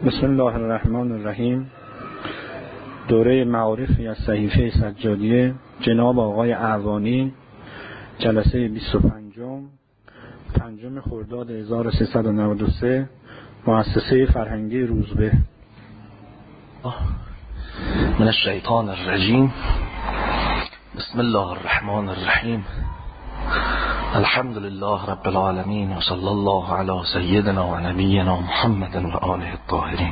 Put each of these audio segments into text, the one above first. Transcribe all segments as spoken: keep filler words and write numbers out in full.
بسم الله الرحمن الرحیم. دوره معارفی از صحیفه سجادیه جناب آقای اعوانی، جلسه بیست و پنجم پنجم خرداد هزار و سیصد و نود و سه، مؤسسه فرهنگی روزبه. من الشیطان الرجیم. بسم الله الرحمن الرحیم. الحمد لله رب العالمین و صلی الله علی سیدنا و نبینا محمد و آله الطاهرین.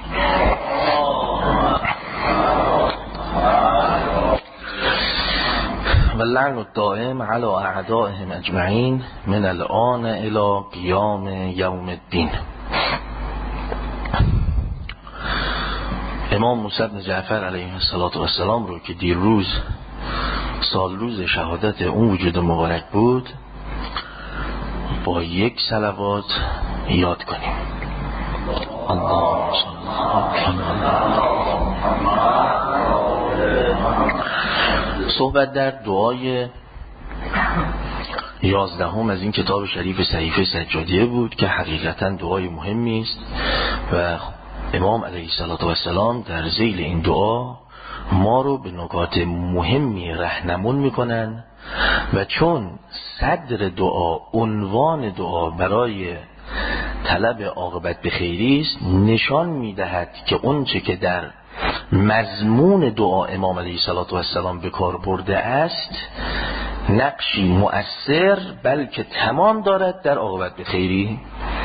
و اللعن الدائم علی اعدائهم اجمعین من الآن الی قیام یوم الدین. امام موسی بن جعفر علیه السلام رو که دیروز سال روز شهادت اون وجود مبارک بود با یک صلوات یاد کنیم. اللهم صحبت در دعای یازدهم از این کتاب شریف صحیفه سجادیه بود که حقیقتا دعای مهمی است و امام علیه السلام در ذیل این دعا ما رو به نکات مهمی راهنمون میکنن و چون صدر دعا، عنوان دعا برای طلب عاقبت به خیری است، نشان میدهد که اون چه که در مضمون دعا امام علیه السلام به کار برده است نقشی مؤثر بلکه تمام دارد در عاقبت به خیری.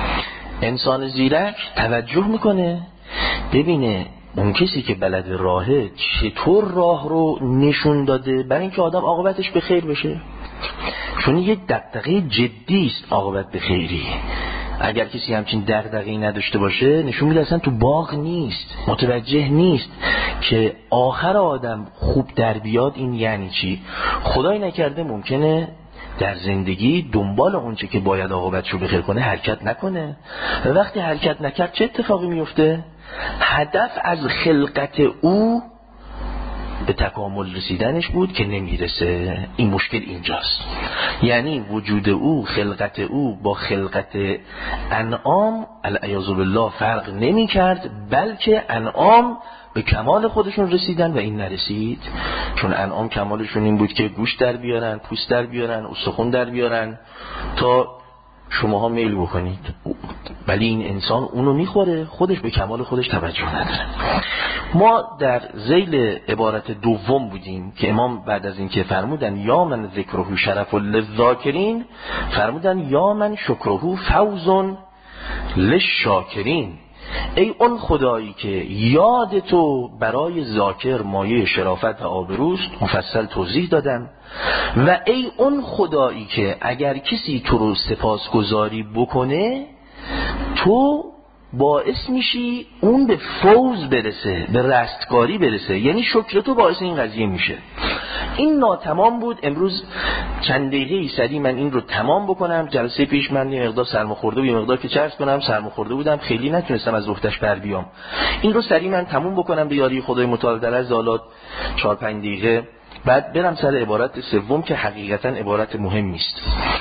انسان زیرک توجه میکنه ببینه اون کسی که بلد راهه چطور راه رو نشون داده برای اینکه آدم عاقبتش به خیر بشه، چون یک دغدغه جدی است عاقبت به خیری. اگر کسی همچین دغدغه‌ای نداشته باشه نشون میده اصلا تو باغ نیست، متوجه نیست که آخر آدم خوب در بیاد این یعنی چی. خدای نکرده ممکنه در زندگی دنبال اونچه که باید عاقبتش رو بخیر کنه حرکت نکنه و وقتی حرکت نکرد چه اتفاقی میفته؟ هدف از خلقت او به تکامل رسیدنش بود که نمیرسه. این مشکل اینجاست، یعنی وجود او، خلقت او با خلقت انعام العیاذ بالله فرق نمی کرد، بلکه انعام به کمال خودشون رسیدن و این نرسید. چون انعام کمالشون این بود که گوشت در بیارن، پوست در بیارن، استخوان در بیارن تا شماها میل بکنید، ولی این انسان اونو میخوره، خودش به کمال خودش توجه نداره. ما در ذیل عبارت دوم بودیم که امام بعد از این که فرمودن یا من ذکره شرف للذاکرین فرمودن یا من شکره فوز للشاکرین. ای اون خدایی که یاد تو برای ذاکر مایه شرافت و آبروست، مفصل توضیح دادم. و ای اون خدایی که اگر کسی تو رو سپاسگزاری بکنه تو باعث میشی اون به فوز برسه، به رستگاری برسه، یعنی شکر تو باعث این قضیه میشه. این ناتمام بود. امروز چند دقیقه سری من این رو تمام بکنم. جلسه پیش من یه مقدار سرماخورده بودم، یه مقدار که چرس کنم سرماخورده بودم، خیلی نتونستم از وقتش بر بیام. این رو سری من تموم بکنم به یاری خدای متعال در از حالات چهار پنج دقیقه، بعد برم سر عبارت سوم که حقیقتا عبارت مهمی است.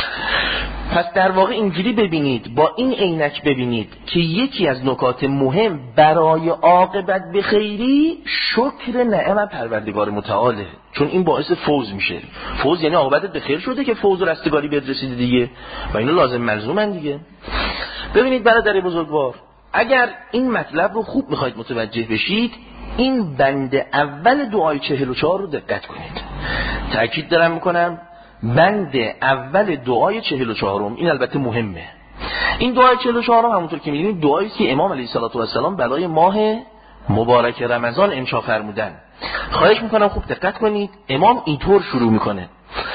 پس در واقع اینجوری ببینید، با این عینک ببینید که یکی از نکات مهم برای عاقبت به خیری شکر نعمت پروردگار متعاله، چون این باعث فوز میشه. فوز یعنی عاقبتت به خیر شده که فوز و رستگاری بهت رسیده دیگه و اینو لازم ملزومن دیگه. ببینید برادر بزرگوار، اگر این مطلب رو خوب میخواید متوجه بشید، این بند اول دعای چهل و چهار رو دقت کنید. تأکید دارم میکنم بند اول دعای چهل و چهارم، این البته مهمه. این دعای چهل و چهارم همونطور که می‌بینید دعایی است که امام علیه السلام برای ماه مبارک رمضان انشا فرمودن. خواهش میکنم خوب دقت کنید. امام اینطور شروع میکنه: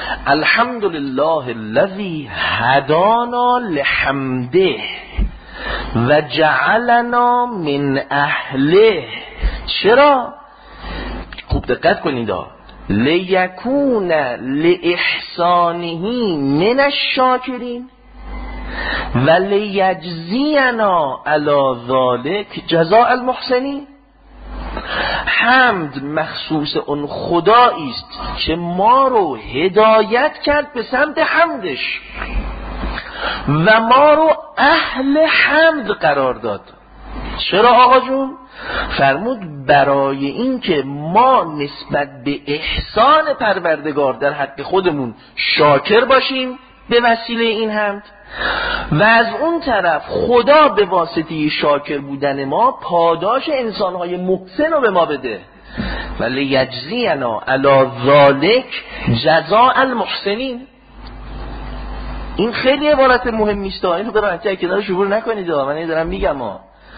الحمدلله الذی هدانا لحمده و جعلنا من اهله. چرا؟ خوب دقت کنید ها. لیکون لاحسانه من الشاکرین و لیجزینا علی ذلک جزاء المحسنین. حمد مخصوص اون خدایی است که ما رو هدایت کرد به سمت حمدش و ما رو اهل حمد قرار داد. چرا آقا جون؟ فرمود برای این که ما نسبت به احسان پروردگار در حق خودمون شاکر باشیم به وسیله این حمد، و از اون طرف خدا به واسطه شاکر بودن ما پاداش انسانهای محسن رو به ما بده. ولی یجزینا علی ذالک جزاء المحسنین. این خیلی عبارت مهمی است، اینو به راحتی کنار شعور نکنید. من دارم میگم ها.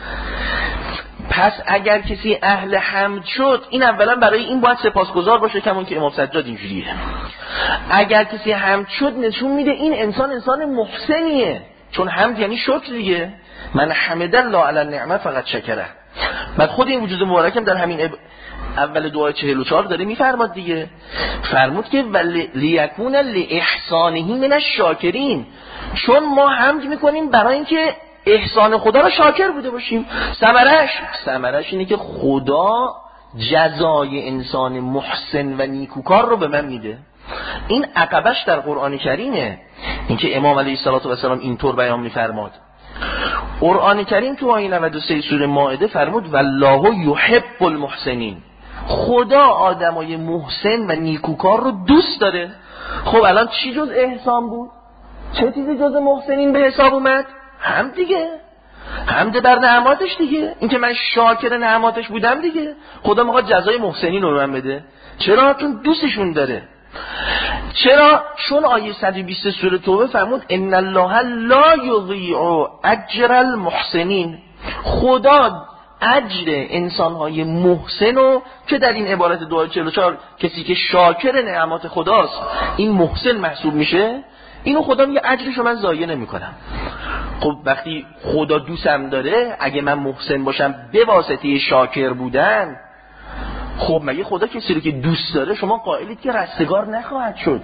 پس اگر کسی اهل حمد شد، این اولا برای این باید سپاسگزار باشه، کمون که امام سجاد اینجوریه. اگر کسی حمد شد نشون میده این انسان انسان محسنیه، چون حمد یعنی شکر دیگه. من حمد الله علی النعمه فقط شکره. بعد خود این وجود مبارکم در همین اول دعای چهل و چهار داره میفرماد دیگه، فرمود که لیکون لاحسانه من الشاکرین، چون ما حمد میکنیم برای اینکه احسان خدا را شاکر بوده باشیم. ثمرش ثمرش اینه که خدا جزای انسان محسن و نیکوکار رو به من میده. این عقبش در قرآن کریمه، اینکه امام علیه السلام اینطور بیان میفرماد. قرآن کریم تو آیه نود و سه سوره مائده فرمود والله یحب المحسنین، خدا آدمای محسن و نیکوکار رو دوست داره. خب الان چی جز احسان بود؟ چه چیزی جز محسنین به حساب اومد؟ هم دیگه حمد بر نعماتش دیگه، اینکه من شاکر نعماتش بودم دیگه. خدا میخواد جزای محسنین رو من بده. چرا؟ چون دوستشون داره. چرا؟ چون آیه صد و بیست سوره توبه فرمود ان الله لا یضیع اجر المحسنین، خدا اجر انسانهای محسن رو که در این عبارت دعای چهل و چهار کسی که شاکر نعمات خداست این محسن محسوب میشه، اینو خدا میگه اجرشو من ضایع نمیکنم. خب وقتی خدا دوستم داره، اگه من محسن باشم به واسطه شاکر بودن، خب مگه خدا کسی رو که دوست داره شما قائلید که رستگار نخواهد شد؟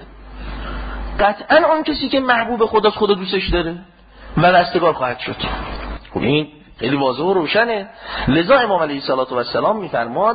قطعا اون کسی که محبوب خداست خدا دوستش داره و رستگار خواهد شد. خب این خیلی واضح و روشنه. لذا امام علیه السلام میفرماد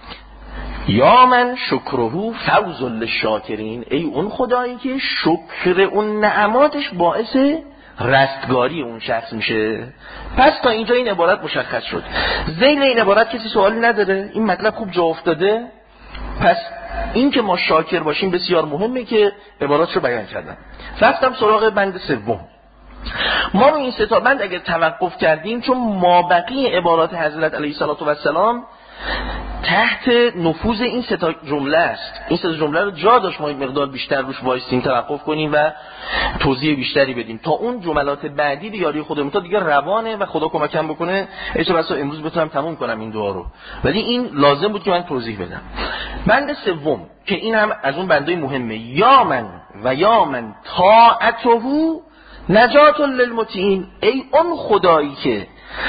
یا من شکره فوز للشاکرین، ای اون خدایی که شکر اون نعماتش باعث رستگاری اون شخص میشه. پس تا اینجا این عبارت مشخص شد. ذیل این عبارت کسی سوالی نداره؟ این مطلب خوب جا افتاده؟ پس این که ما شاکر باشیم بسیار مهمه که عبارات رو بیان کردم. رفتم سراغ بند سوم. ما رو این سه تا بند اگر توقف کردیم، چون مابقی عبارات حضرت علیه السلام تحت نفوذ این سه تا جمله است. این سه تا جمله رو جا داشت ما این مقدار بیشتر روش وایسیم، توقف کنیم و توضیح بیشتری بدیم تا اون جملات بعدی به یاری خودمون تا دیگه روانه و خدا کمکم بکنه ایشا بسا امروز بتونم تموم کنم این دعا رو. ولی این لازم بود که من توضیح بدم. بند سوم که این هم از اون بندای مهمه، یا من و یا من طاعته نجات للمطیعین، ای اون خدایی که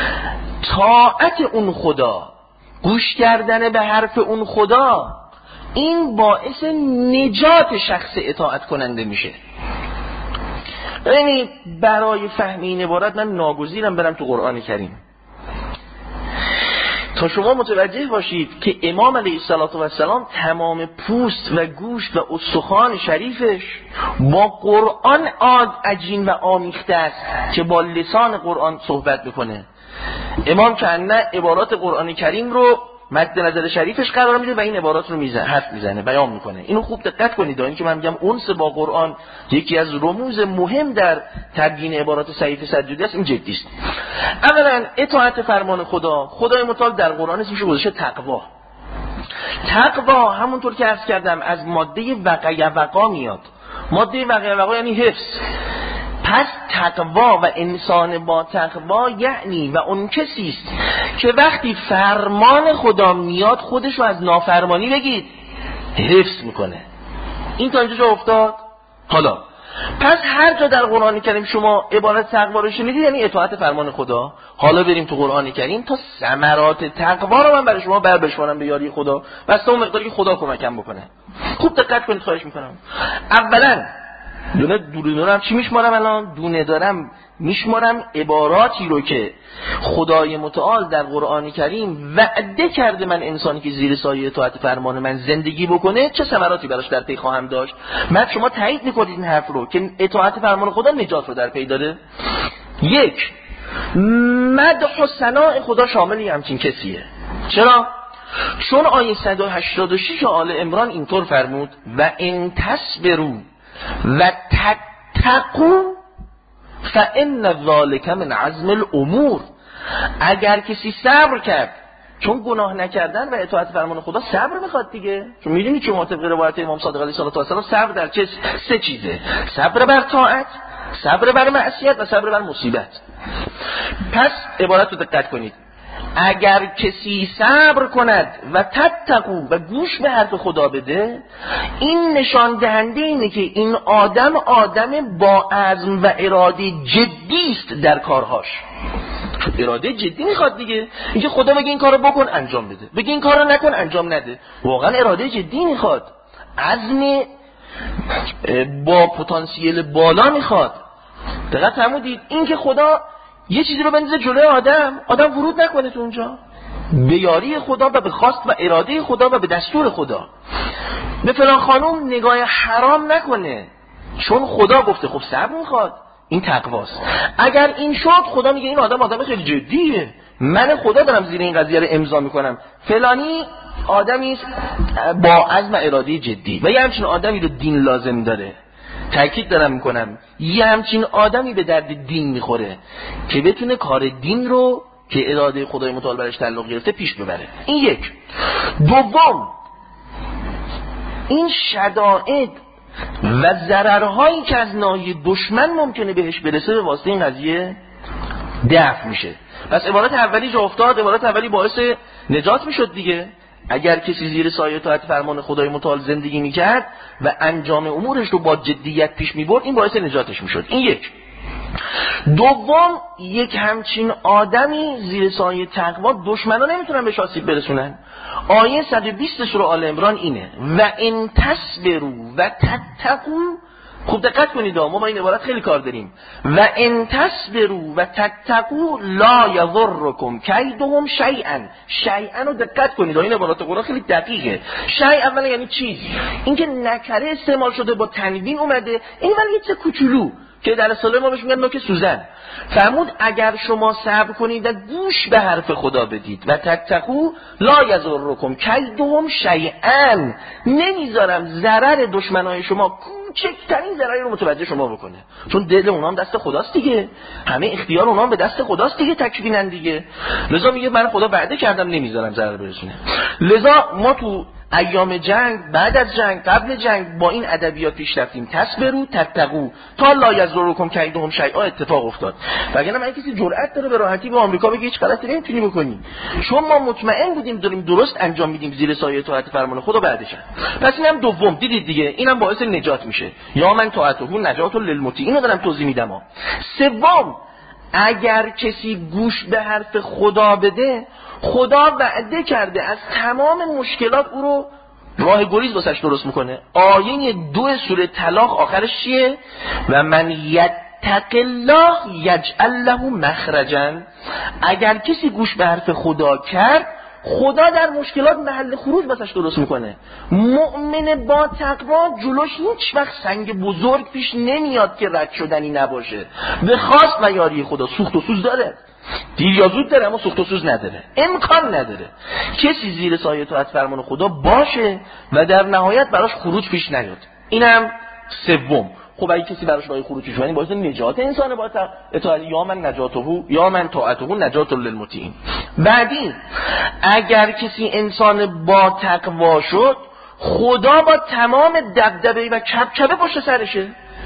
طاعت اون خدا، گوش کردن به حرف اون خدا، این باعث نجات شخص اطاعت کننده میشه. یعنی برای فهم این عبارت من ناگزیرم برم تو قرآن کریم تا شما متوجه باشید که امام علیه السلام تمام پوست و گوشت و استخوان شریفش با قرآن آد عجین و آمیخته است که با لسان قرآن صحبت بکنه. امام که نه عبارات قرآن کریم رو مد نظر شریفش قرار میده و این عبارات رو میزنه، حرف میزنه، بیان میکنه. اینو خوب دقت کنید. این که من میگم انس با قرآن یکی از رموز مهم در تبیین عبارات صحیح سجادی است، این جدی است. اولا اطاعت فرمان خدا. خدای متعال در قرآن اسمش گذاشته تقوا. تقوا همونطور که عرض کردم از ماده وقع وقا میاد. ماده وقع وقا یعنی حفظ. پس تقوا و انسان با تقوا یعنی و اون کسی است که وقتی فرمان خدا میاد خودش رو از نافرمانی بگید حفظ میکنه. این تا اینجا جا افتاد؟ حالا پس هر جا در قرآن کریم شما عبارت تقوا رو شنیدید یعنی اطاعت فرمان خدا. حالا بریم تو قرآن کریم تا ثمرات تقوا رو من برای شما بر بشمارم به یاری خدا، بس تا اون مقداری که خدا کمکم بکنه. خوب دقت کنید خواهش میکنم. اولا دونه دونه دارم چی میشمارم الان؟ دونه دارم میشمارم عباراتی رو که خدای متعال در قرآن کریم وعده کرده من انسانی که زیر سایه اطاعت فرمان من زندگی بکنه چه ثمراتی براش در پی خواهم داشت. بعد شما تایید میکنید این حرف رو که اطاعت فرمان خدا نجات رو در پی داره. یک، مدح و ثناء خدا شامل همچین کسیه. چرا؟ چون آیه صد و هشتاد و شش آل عمران اینطور فرمود و ان تصبروا و تتقوا فان ذلک من عزم الامور. اگر کسی صبر کرد، چون گناه نکردن و اطاعت فرمان خدا صبر میخواد دیگه، چون میدونید چون طبق روایت امام صادق علیه السلام صبر در چه سه چیزه: صبر بر طاعت، صبر بر معصیت و صبر بر مصیبت. پس عبارت رو دقت کنید: اگر کسی صبر کند و تتقو و گوش به حرف خدا بده، این نشان دهنده اینه که این آدم آدم با عزم و اراده جدی است در کارهاش. اراده جدی میخواد دیگه، اینکه خدا بگه این کارو بکن انجام بده، بگه این کارو نکن انجام نده. واقعا اراده جدی میخواد، عزم با پتانسیل بالا میخواد. دقت فرمودید؟ این که خدا یه چیزی رو بندازه جلوی آدم، آدم ورود نکنه تو اونجا، به یاری خدا و به خواست و اراده خدا و به دستور خدا. به فلان خانوم نگاه حرام نکنه چون خدا گفته. خب صبر میخواد، این تقواست. اگر این شد، خدا میگه این آدم آدم خیلی جدیه، من خدا دارم زیر این قضیه رو امضا میکنم. فلانی آدمی با عزم اراده جدی و یه همچین آدمی رو دین لازم داره. تأکید دارم میکنم یه همچین آدمی به درد دین میخوره که بتونه کار دین رو که اراده خدای متعال برش تعلق گرفته پیش ببره. این یک. دوم، این شدائد و ضررهایی که از ناحیه دشمن ممکنه بهش برسه به واسطه این قضیه دفع میشه. پس عبارت اولی جا افتاد، عبارت اولی باعث نجات میشد دیگه. اگر کسی زیر سایه اطاعت فرمان خدای متعال زندگی میکرد و انجام امورش رو با جدیت پیش میبرد، این باعث نجاتش میشد. این یک. دوم، یک همچین آدمی زیر سایه تقوا دشمنا نمیتونن بهش آسیب برسونن. آیه صد و بیست سوره آل عمران اینه: و ان تصبروا و تتقوا. خوب دقت کنید، ما با این عبارت خیلی کار داریم. و ان تصبروا و تتقوا لا یضرکم کیدهم شیئا. شیئا رو دقت کنید، این عبارت قرآن خیلی دقیقه. شیء اولا یعنی چیز، اینکه نکره استعمال شده با تنوین اومده، این ولی یه چه کوچولو که در اصطلاح ما بهش میگن نوک سوزن. فرمود اگر شما صبر کنید و گوش به حرف خدا بدید و تتقوا لا یضرکم کیدهم شیئا، نمیذارم ضرر دشمنای شما کوچکترین ضرری رو متوجه شما بکنه، چون دل اونها هم دست خداست دیگه، همه اختیار اونها هم به دست خداست دیگه، تکوینن دیگه. لذا میگه من خدا وعده کردم نمیذارم ضرر برسونه. لذا ما تو ایام جنگ، بعد از جنگ، قبل جنگ با این ادبیات پیش رفتیم: تصبروا تتقوا تا لا یضرکم کیدهم شیئا. اتفاق افتاد. وگرنه من کسی جرأت داره به راحتی به آمریکا بگه هیچ غلطی نمیتونی بکنی، چون ما مطمئن بودیم داریم درست انجام میدیم زیر سایه اطاعت فرمان خدا بعدش. پس اینم دوم، دیدید دیگه، اینم باعث نجات میشه. یا من طاعته نجات للمطیعین. اینو دارم توضیح میدم. سوم، اگر کسی گوش به حرف خدا بده، خدا وعده کرده از تمام مشکلات او رو راه گریز واسش درست میکنه. آیه دو سوره طلاق آخرش چیه؟ و من یتق الله یجعل له مخرجا. اگر کسی گوش به حرف خدا کرد، خدا در مشکلات محل خروج واسش درست میکنه. مؤمن با تقوا جلوش هیچ وقت سنگ بزرگ پیش نمیاد که رد شدنی نباشه. به خواست و یاری خدا سوخت و سوز داره، دیر یا زود داره، اما سوخت و سوز نداره، امکان نداره کسی زیر سایه اطاعت فرمان خدا باشه و در نهایت براش خروج پیش نیاد. اینم سوم. خب اگه کسی براش راه خروج پیش نیاد، باعث نجات انسان با اطاعت یا من نجاته یا من طاعته نجات للمطیعین. بعدی، اگر کسی انسان با تقوا شد، خدا با تمام دبدبه و کبکبه پشت سرشه.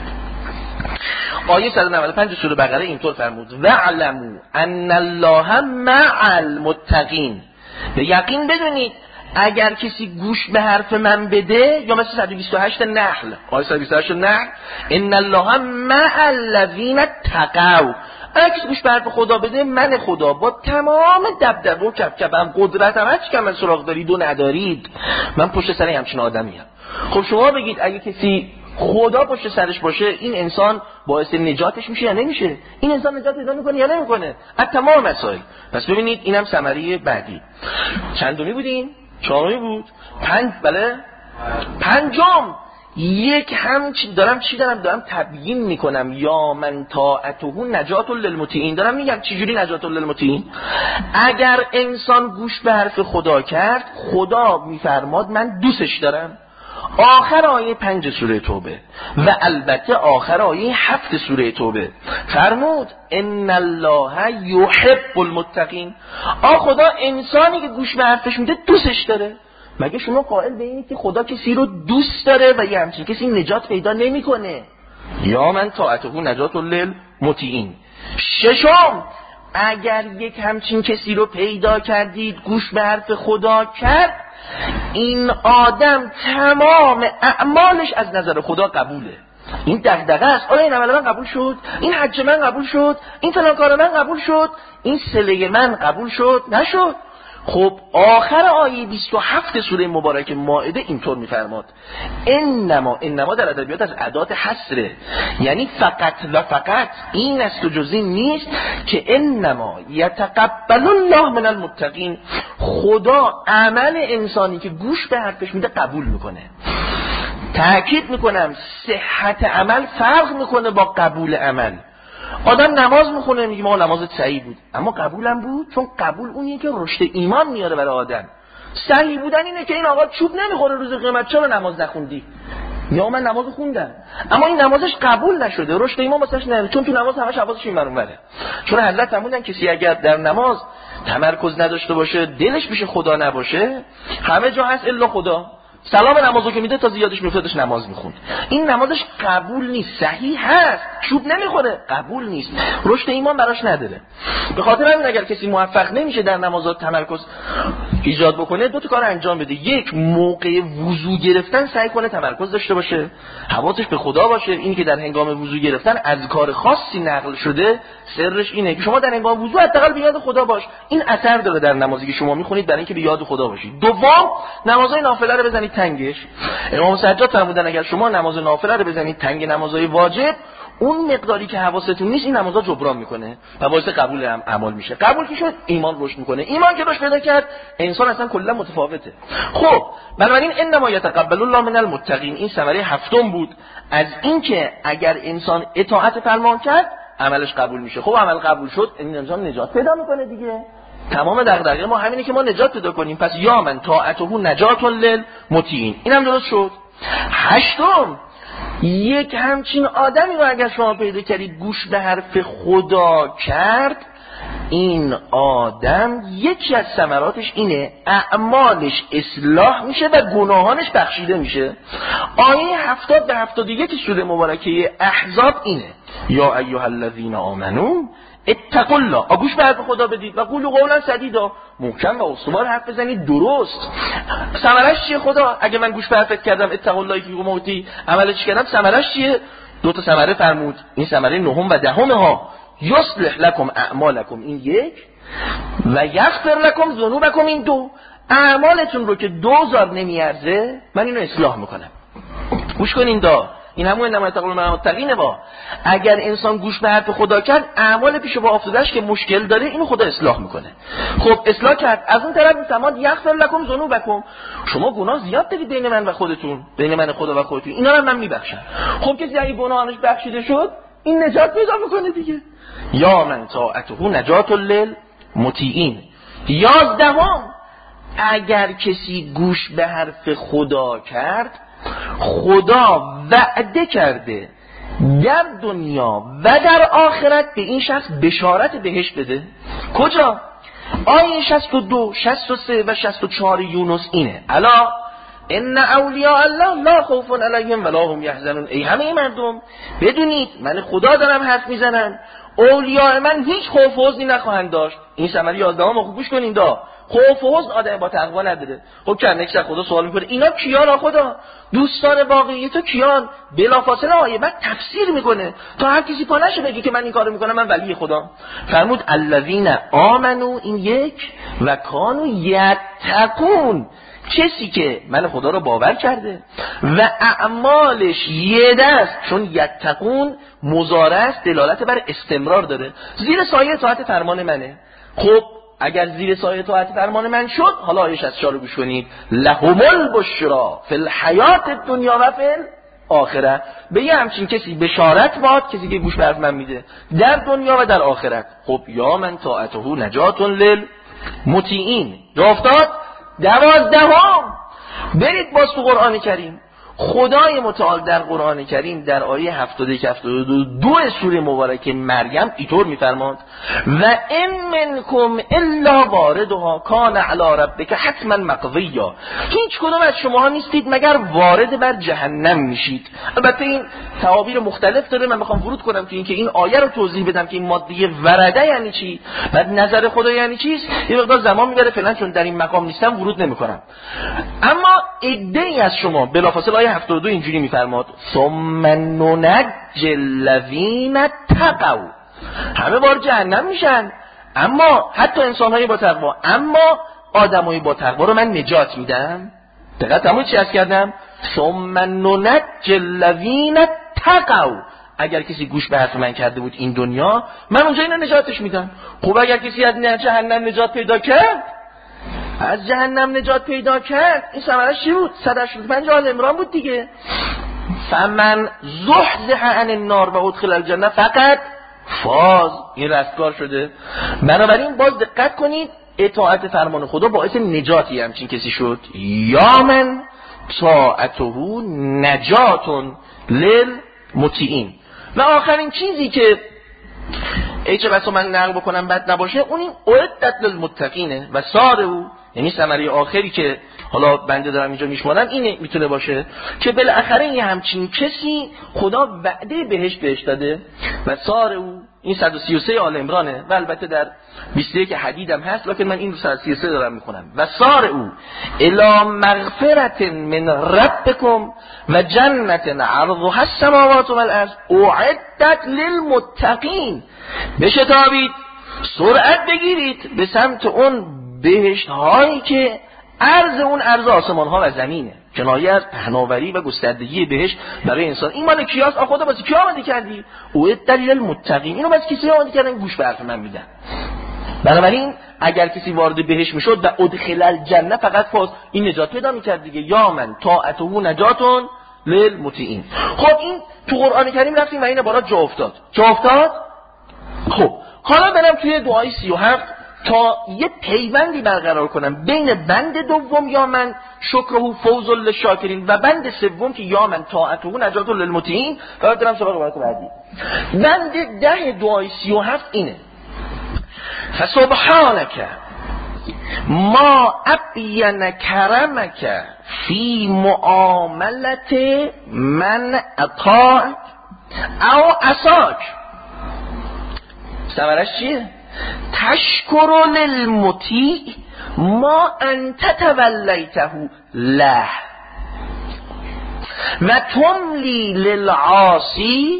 آیه صد و نود و پنج سوره بقره اینطور فرمود: وَاعْلَمُوا أَنَّ اللَّهَ مَعَ الْمُتَّقِينَ. به یقین بدونید اگر کسی گوش به حرف من بده، یا مثل صد و بیست و هشت نحل، آیه صد و بیست و هشت نحل: ان الله مع الذین اتقوا. اگر کسی گوش به حرف خدا بده، من خدا با تمام دبدبه و کبکبم، قدرتم، هر چی که من سراغ دارید و ندارید، من پشت سر همچین آدمیم. خب شما بگید اگه کسی خدا پشت سرش باشه، این انسان باعث نجاتش میشه یا نمیشه؟ این انسان نجات پیدا میکنه یا نمیکنه؟ از تمام مسائل. پس ببینید اینم ثمره بعدی. چندمی بودیم؟ چهارمی بود؟ پنج، بله؟ پنجم، یک همچین دارم چی دارم دارم تبیین میکنم، یا من طاعته نجات للمطیعین، دارم میگم چجوری نجات للمطیعین. اگر انسان گوش به حرف خدا کرد، خدا میفرماد من دوستش دارم. آخر آیه پنج سوره توبه و البته آخر آیه هفت سوره توبه فرمود ان الله یحب المتقین. آ خدا انسانی که گوش به حرفش میده دوستش داره. مگه شما قائل به اینید که خدا کسی رو دوست داره و یه همچین کسی نجات پیدا نمیکنه؟ یا من طاعته نجات للمطیعین. ششم، اگر یک همچین کسی رو پیدا کردید گوش به حرف خدا کرد، این آدم تمام اعمالش از نظر خدا قبوله. این دغدغه است، آیا این عمل من قبول شد؟ این حج من قبول شد؟ این فلان کار من قبول شد؟ این صله من قبول شد؟ نشد؟ خب آخر آیه بیست و هفت سوره مبارک مائده اینطور میفرماد انما، انما در ادبیات از ادات حصره، یعنی فقط و فقط این است و جز این نیست که انما یتقبل الله من المتقین. خدا عمل انسانی که گوش به حرفش میده قبول میکنه. تأکید میکنم صحت عمل فرق میکنه با قبول عمل. آدم نماز میخونه میگه ما نمازت صحیح بود، اما قبولم بود، چون قبول اونیه که رشد ایمان میاره برای آدم. صحیح بودن اینه که این آقا چوب نمیخوره روز قیامت، چرا نماز نخوندی؟ یا من نماز خوندم اما این نمازش قبول نشده، رشد ایمان واسش نمیاد، چون تو نماز همش حواسش این بره. چون حضرت فرمودن کسی اگر در نماز تمرکز نداشته باشه، دلش پیش خدا نباشه، همه جا هست الا خدا. سلام نمازو که میده تا زیادش میفتش نماز میخوند، این نمازش قبول نیست. صحیح هست، چوب نمیخوره، قبول نیست، رشد ایمان براش نداره. به خاطر همین اگر کسی موفق نمیشه در نمازات تمرکز ایجاد بکنه، دو تا کار انجام بده. یک، موقع وضو گرفتن سعی کنه تمرکز داشته باشه، حواسش به خدا باشه. اینی که در هنگام وضو گرفتن از کار خاصی نقل شده، سرش اینه که شما در هنگام وضو حداقل به یاد خدا باش. این اثر داره در نمازی که شما میخونید برای اینکه به یاد خدا باشید. دوم، نمازهای نافله رو بزنید تنگش. امام سجاد فرمودن اگر شما نماز نافله رو بزنید تنگ نمازهای واجب، اون مقداری که حواستون نیست این نمازها جبران میکنه و باعث قبول هم عمل میشه. قبول که شد ایمان رشد میکنه، ایمان که رشد پیدا کرد انسان اصلا کلا متفاوته. خب بنابراین انما یتقبل الله من المتقین، این ثمره هفتم بود از اینکه اگر انسان اطاعت فرمان کرد عملش قبول میشه. خب عمل قبول شد، این انسان نجات پیدا میکنه دیگه. تمام دغدغه ما همینه که ما نجات پیدا کنیم. پس یا من طاعته نجات للمطیعین، اینم درست شد. هشتم، یک همچین آدمی رو اگر شما پیدا کردید گوش به حرف خدا کرد، این آدم یکی از ثمراتش اینه اعمالش اصلاح میشه و گناهانش بخشیده میشه. آیه هفتاد به هفتاد و یک سوره مبارکه احزاب اینه یا ایها الذین آمنو اتقوا الله، گوش به حرف خدا بدید و قولوا قولا سدیدا، محکم و استوار حرف بزنید درست. ثمرش چیه خدا؟ اگه من گوش به حرفت کردم اتقوا الله که موتی عملش کردم، ثمرش چیه؟ دو تا ثمره فرمود، این ثمره نهم و دهم ها. یصلح لكم اعمالکم، این یک، و یغفر لكم ذنوبکم، این دو. اعمالتون رو که دوزار نمیارزه من اینو اصلاح میکنم. گوش کنین دا، این همون انما یتقوا الله من المتقین. با اگر انسان گوش به حرف خدا کرد، اعمال پیش با افتادهش که مشکل داره اینو خدا اصلاح میکنه. خب اصلاح کرد، از اون طرف میفرماد یغفر لكم ذنوبکم، شما گناه زیاد دارید بین من و خودتون، بین من و خدا و خودتون، اینا رو من میبخشم. خب کسی اگه گناهانش بخشیده شد این نجات پیدا میکنه دیگه. یا من طاعته نجات للمطیعین. یازدهم، اگر کسی گوش به حرف خدا کرد، خدا وعده کرده در دنیا و در آخرت به این شخص بشارت بهشت بده. کجا؟ آیه شصت و دو، شصت و سه و شصت و چهار یونس اینه الا ان اولیاء الله لا خوف علیهم ولا هم یحزنون. ای همه مردم بدونید من خدا دارم حرف میزنم، اولیاء من هیچ خوف و حزنی نخواهند داشت. این ثمره یازدهم ما خوب گوش کنین دا. خوف و حزن آدم با تقوا نداره. خب که نکس خدا سوال میکنه اینا کیان خدا؟ دوستان واقعی تو کیان؟ بلافاصله آیه بعد تفسیر میکنه تا هر کسی پا نشه بگه که من این کارو میکنم من ولی خدا. فرمود الذین آمنو، این یک، و کانوا یتقون، کسی که من خدا رو باور کرده و اعمالش یه دست، چون یتقون مضارع است دلالت بر استمرار داره، زیر سایه اطاعت فرمان منه. خب اگر زیر سایه اطاعت فرمان من شد، حالا آیه شصت و چهار رو گوش کنید، لهم البشرا فی الحیات الدنیا و فی آخرت. به یه همچین کسی بشارت باد، کسی که گوش به حرف من میده در دنیا و در آخرت. خب یا من طاعته نجات للمطیعین. جا افتاد دوازدهم. برید باز تو قرآن کریم، خدای متعال در قرآن کریم در آیه هفتاد و یک هفتاد و دو دو سوره مبارکه مریم اینطور میفرماند و ان منکم الا واردها کان علی ربک حتما مقضیا. هیچ کدوم از شما نیستید مگر وارد بر جهنم میشید. البته این تعابیر مختلف داره، من میخوام ورود کنم تو این که این آیه رو توضیح بدم که این ماده ورده یعنی چی، بعد نظر خدا یعنی چیست. یه مقدار زمان میبره، فعلا چون در این مقام نیستم ورود نمیکنم. اما عده‌ای از شما بلافاصله آیه هفتاد و دو اینجوری میفرماد ثم ننجی الذین اتقوا، همه وارد جهنم میشن اما حتی انسان‌های با تقوا، اما آدمای با تقوا رو من نجات میدم. دقیقاً همون چی عرض کردم، ثم ننجی الذین اتقوا. اگر کسی گوش به حرف من کرده بود این دنیا، من اونجا اینو نجاتش میدم. خب اگر کسی از جهنم نجات پیدا کرد، از جهنم نجات پیدا کرد، این ثمرش چی بود؟ صد و هشتاد و پنج آل عمران بود دیگه. فمن زحزح عن النار و ادخل الجنه فقط فاز، این رستگار شده. بنابراین باز دقت کنید، اطاعت فرمان خدا باعث نجاتی همچین کسی شد. یا من طاعته نجات للمطیعین. و آخرین چیزی که ای چه بسا من نقل بکنم بد نباشه، اون این اعدت للمتقینه و سارعوا، یعنی ثمره آخری که حالا بنده دارم اینجا میشمارم اینه میتونه باشه که بالاخره یه همچین کسی خدا وعده بهشت بهش داده. و سارعوا این صد و سی و سه آل عمرانه و البته در بیست و یک حدید هم هست، لکن من این رو صد و سی و سه دارم میخونم. و سارعوا الی مغفرت من ربکم و جنت عرضها السماوات والارض اعدت للمتقین. بشتابید، سرعت بگیرید به سمت اون بهشت هایی که عرض اون عرض آسمان ها و زمینه. کنایه از پهناوری و گستردگی بهشت برای انسان. این مال کیاست؟ آ خدا واسه کی آماده کردی؟ اعدت للمتقین. اینو واسه کسی آماده کردن گوش به حرف من میدن. بنابراین اگر کسی وارد بهشت میشد و ادخل الجنه فقط فاز، این نجات پیدا میکرد دیگه. یا من طاعته نجاتون للمطیعین. خب این تو قرآن کریم رفتیم و این عبارات جا افتاد. جا افتاد؟ خب حالا برم توی دعای سی و هفت تا یه پیوندی برقرار کنم بین بند دوم یا من شکره فوز للشاکرین و بند سوم که یا من طاعته نجات للمطیعین. و بعد برم سراغ بند بعدی. بند ده دعای سی و هفت اینه: فسبحانك ما ابین کرمک فی معاملت من اطاع او عصاک. ثمرش چیه؟ تشکر للمطیع ما انت تولیته له و تملی للعاصی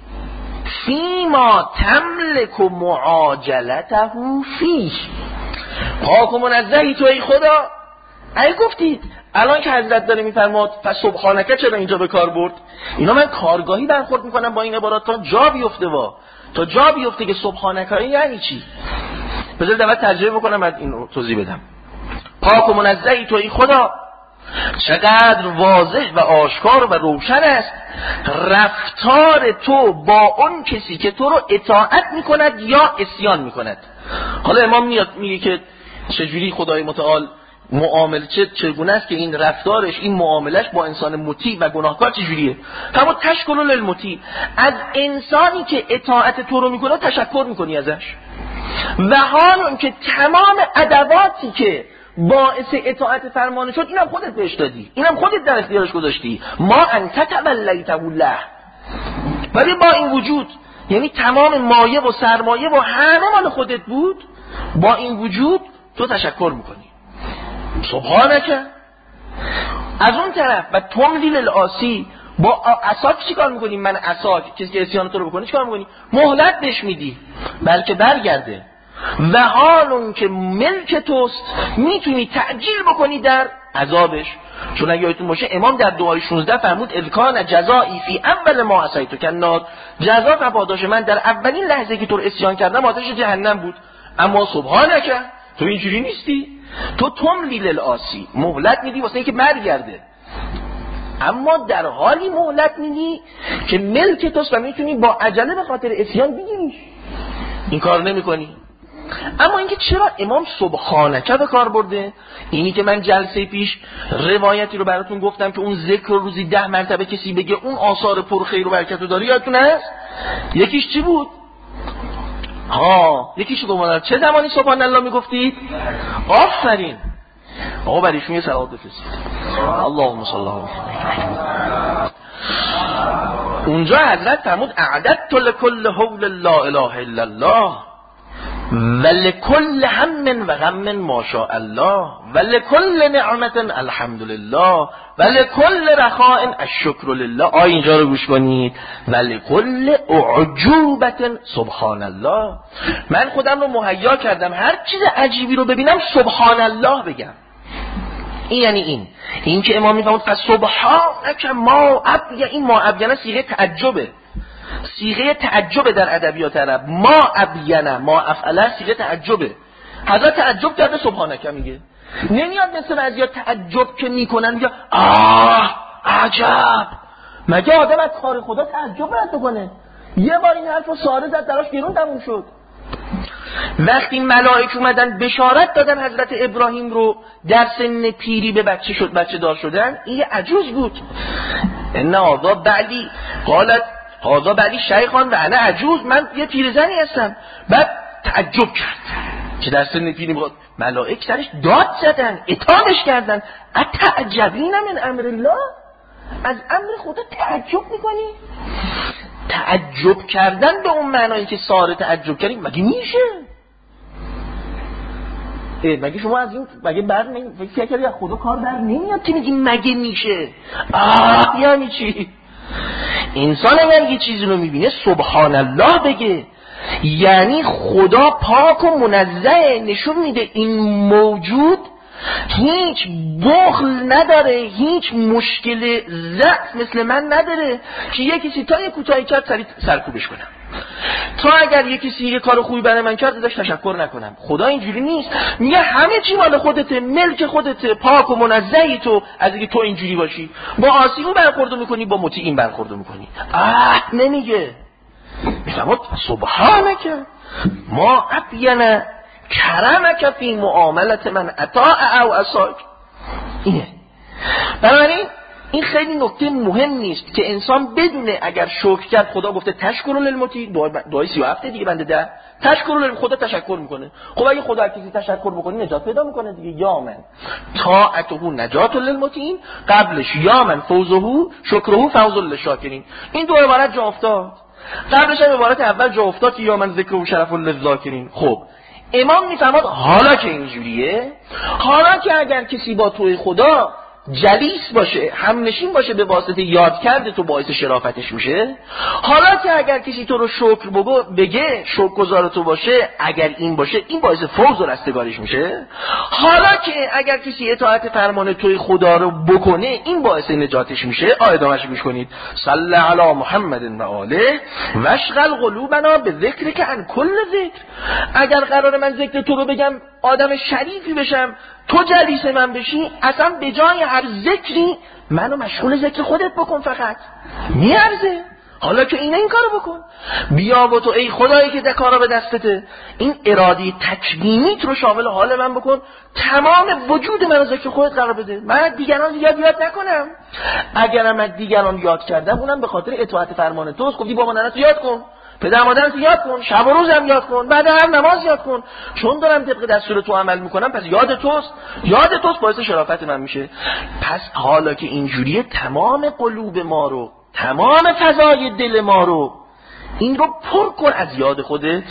فیما تملک معاجلته فیه. پاک و منزهی تو ای خدا. ای گفتید الان که حضرت داره میفرماد فسبحانک چرا اینجا به کار برد؟ اینا من کارگاهی برخورد میکنم با این عبارات تا جا بیفته وا تا جا بیفته که سبحانک یعنی چی. بذار دعوت ترجمه بکنم بعد اینو توضیح بدم. پاک و منزهی تو ای خدا، چقدر واضح و آشکار و روشن است رفتار تو با اون کسی که تو رو اطاعت میکند یا عصیان میکند. حالا امام میاد میگه که چجوری خدای متعال معامله چه چگونه است که این رفتارش، این معاملش با انسان مطیع و گناهکار چجوریه. فما تشکر للمطیع، از انسانی که اطاعت تو رو میکنه تشکر میکنی ازش. و حال اون که تمام ادواتی که باعث اطاعت فرمان شد اینم خودت بهش دادی، اینم خودت در اختیارش گذاشتی. ما انت تولیته له. ولی با این وجود، یعنی تمام مایه و سرمایه و همه مال خودت بود، با این وجود تو تشکر میکنی. سبحانک. از اون طرف و تملی للعاصی، با عصاک چی کار میکنی؟ من عصاک، کسی که عصیان تو رو بکنه چی کار میکنی؟ مهلت بهش میدی بلکه برگرده. و حال اون که ملک توست میتونی تعجیل بکنی در عذابش. چون اگه یادتون باشه امام در دعای شانزده فرمود اذکان جزایی فی اول ما عصیتو کنار، جزا و پاداش من در اولین لحظه که تو رو عصیان کردم آتش جهنم بود. اما سبحانک تو اینجوری نیستی، تو تملی للعاصی، مهلت میدی واسه اینکه برگرده. اما در حالی مهلت میدی که ملک توست و میتونی با عجله به خاطر عصیان بگیریش. این کار نمیکنی. اما اینکه چرا امام سبحانکه به کار برده، اینی که من جلسه پیش روایتی رو براتون گفتم که اون ذکر روزی ده مرتبه کسی بگه اون آثار پرخیر و برکت رو داره، یادتون هست؟ یکیش چی بود؟ ها یکیش گفتم چه زمانی سبحان الله میگفتید؟ آفرین. آقا برای ایشون یه صلوات بفرستید. اللهم صل علی محمد. اونجا حضرت فرمود اعددت لكل حول لا اله الا الله ولکل هم و غم ما شاء الله ولکل نعمت الحمدلله ولکل رخاء الشکر لله. آی اینجا رو گوش کنید. ولکل اعجوبت سبحان الله. من خودم رو مهیا کردم هر چیز عجیبی رو ببینم سبحان الله بگم. این یعنی این این که امام میفهمد فسبحانک ما ابین. این ما ابین صیغه تعجبه، صیغه تعجب در ادبیات عرب. ما ابینه ما افعله صیغه تعجبه. حضرت تعجب کرده سبحانکه میگه. نمیاد مثل بعضیا تعجب که میکنن میگه آه عجب. مگه آدم از کار خدا تعجب رد کنه؟ یه بار این حرفو ساره زد دراش بیرون تموم شد. وقتی ملائکه اومدن بشارت دادن حضرت ابراهیم رو در سن پیری به بچه شد بچه دار شدن، این یه عجوز بود. ان هذا بعلی قالت هذا بعلی شیخان و انا عجوز. من یه پیرزنی هستم. بعد تعجب کرد که در سن پیری بود. ملائکه سرش داد زدن، اطاعتش کردن. اتعجبین من امر الله؟ از امر خدا تعجب میکنی؟ تعجب کردن به اون معنایی که ساره تعجب کردیم مگه میشه؟ مگه شما از این مگه بر نمی فکر کردی از خدا کار در نمیاد که میگی مگه میشه؟ آه یعنی چی؟ انسان اگر یه چیزی رو میبینه سبحان الله بگه، یعنی خدا پاک و منزه، نشون میده این موجود هیچ بخل نداره، هیچ مشکل ضعف مثل من نداره که یه کسی تا یه کوتاهی کرد سری سرکوبش کنم، تا اگر یه کسی یه کار خوبی برای من کرد ازش تشکر نکنم. خدا اینجوری نیست. میگه همه چی مال خودته، ملک خودته، پاک و منزهی تو از اینکه تو اینجوری باشی. با آسیبو برخورد میکنی، با مطیعین برخورد میکنی. اه نمیگه. میفهمد سبحانک ما ابین کرمک فی معاملت من اطاع او عصاک. اینه. بنابراین این خیلی نکته مهم نیست که انسان بدونه اگر شکر کرد خدا گفته تشکر للمطیع، دعای سی و هفت دیگه بنده ده تشکر لل خدا تشکر میکنه. خب اگه خدا کسی تشکر بکنه نجات پیدا میکنه دیگه. یا من طاعته نجات للمطیعین، قبلش یا من فوزه شکره فوز للشاکرین. این دو عبارت جا افتاد. قبلش هم عبارت اول جا افتاد که یا من ذکر و شرف للذاکرین. خب امام میفرماد حالا که اینجوریه، حالا که اگر کسی با توی خدا جلیس باشه، همنشین باشه، به واسطه یاد کرده تو باعث شرافتش میشه. حالا که اگر کسی تو رو شکر بگو بگه شکرگزار تو باشه، اگر این باشه این باعث فوز و رستگاریش میشه. حالا که اگر کسی اطاعت فرمان توی خدا رو بکنه این باعث نجاتش میشه. آیدامش گوش کنید. صلی علی محمد و آله واشغل قلوبنا به ذکر که ان کل ذکر. اگر قرار من ذکر تو رو بگم آدم شریفی بشم، تو جلیس من بشی، اصلا به جای هر ذکری منو مشغول ذکر خودت بکن. فقط میارزه. حالا که اینه این کارو بکن. بیا با تو ای خدایی که دکارا به دستته، این ارادی تکوینیت رو شامل حال من بکن. تمام وجود منو ذکر خودت قرار بده. من دیگران یاد یاد نکنم. اگرم من دیگران یاد کردم اونم به خاطر اطاعت فرمان توست. گفتی بابا ننت یاد کن، پدر مادرت یاد کن، شب و روزم یاد کن، بعد هر نماز یاد کن. چون دارم طبق دستور تو عمل میکنم پس یاد توست. یاد توست باعث شرافت من میشه. پس حالا که اینجوریه تمام قلوب ما رو، تمام فضای دل ما رو این رو پر کن از یاد خودت.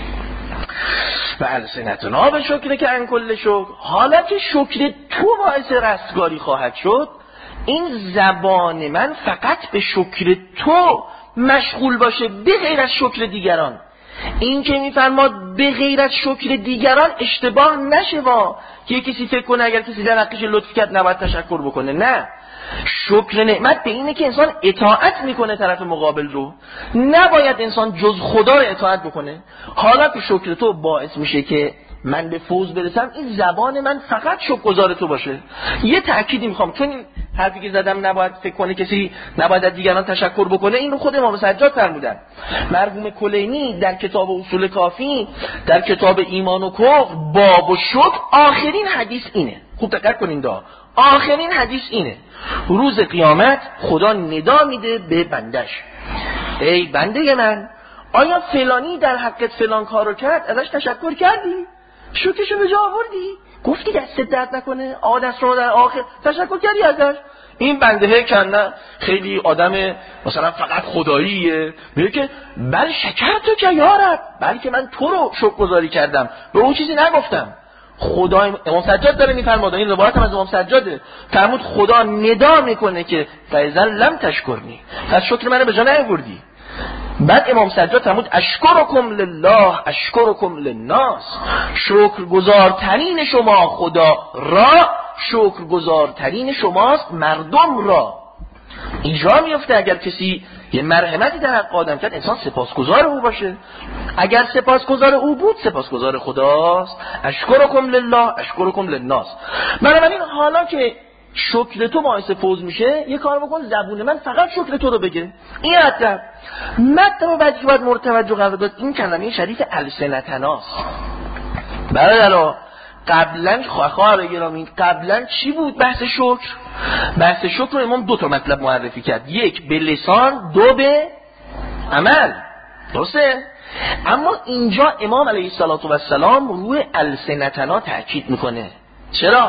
و السنتنا به شکر که ان کل شکر. حالا که شکر تو باعث رستگاری خواهد شد، این زبان من فقط به شکر تو مشغول باشه به غیر از شکر دیگران. این که میفرماد به غیر از شکر دیگران اشتباه نشه وا که کسی فکر کنه اگر کسی در حقش لطف کرد نباید تشکر بکنه. نه، شکر نعمت به اینه که انسان اطاعت میکنه طرف مقابل رو. نباید انسان جز خدا رو اطاعت بکنه. حالا که شکر تو باعث میشه که من به فوز برسم، این زبان من فقط شکرگزار تو باشه. یه تأکیدی میخوام، چون حرفی که زدم نباید فکر کنه کسی نباید از دیگران تشکر بکنه، این رو خود امام سجاد فرمودن. مرحوم کلینی در کتاب اصول کافی در کتاب ایمان و کفر باب و شکر آخرین حدیث اینه. خوب دقت کنین دا، آخرین حدیث اینه: روز قیامت خدا ندا میده به بندش، ای بنده من، آیا فلانی در حقت فلان کارو کرد، ازش تشکر کردی؟ شکرشو به جا آوردی؟ گفتی دستت درد نکنه؟ آ دست رو در آخر تشکر کردی ازش؟ این بنده کنه خیلی آدم مثلا فقط خداییه، میگه که بل شکر تو که یارب، بلکه من تو رو شکرگزاری کردم، به اون چیزی نگفتم. خدا امام سجاد داره میفرماد، این روایت هم از امام سجاده، فرمود خدا ندا میکنه که فاذا لم تشکرنی، پس شکر منو به جا نیاوردی. بعد امام سجاد فرمود اشکرکم لله اشکرکم للناس، شکرگزارترین شما خدا را شکرگزارترین شماست مردم را. اینجا میفته اگر کسی یه مرحمتی در حق آدم کرد، انسان سپاسگزار او باشه. اگر سپاسگزار او بود، سپاسگزار خداست. اشکرکم لله اشکرکم للناس. بنابراین حالا که شکر تو باعث فوز میشه، یه کار بکن زبون من فقط شکر تو رو بگه. این ادب مطلب بعدی که باید مرتوجه قرار داد این کلمه شریف السنتناست. برادرها قبلا خواهر گرامی قبلا چی بود بحث شکر؟ بحث شکر رو امام دو تا مطلب معرفی کرد، یک به لسان، دو به عمل. درسته؟ اما اینجا امام علیه السلام روی السنتنا تاکید میکنه. چرا؟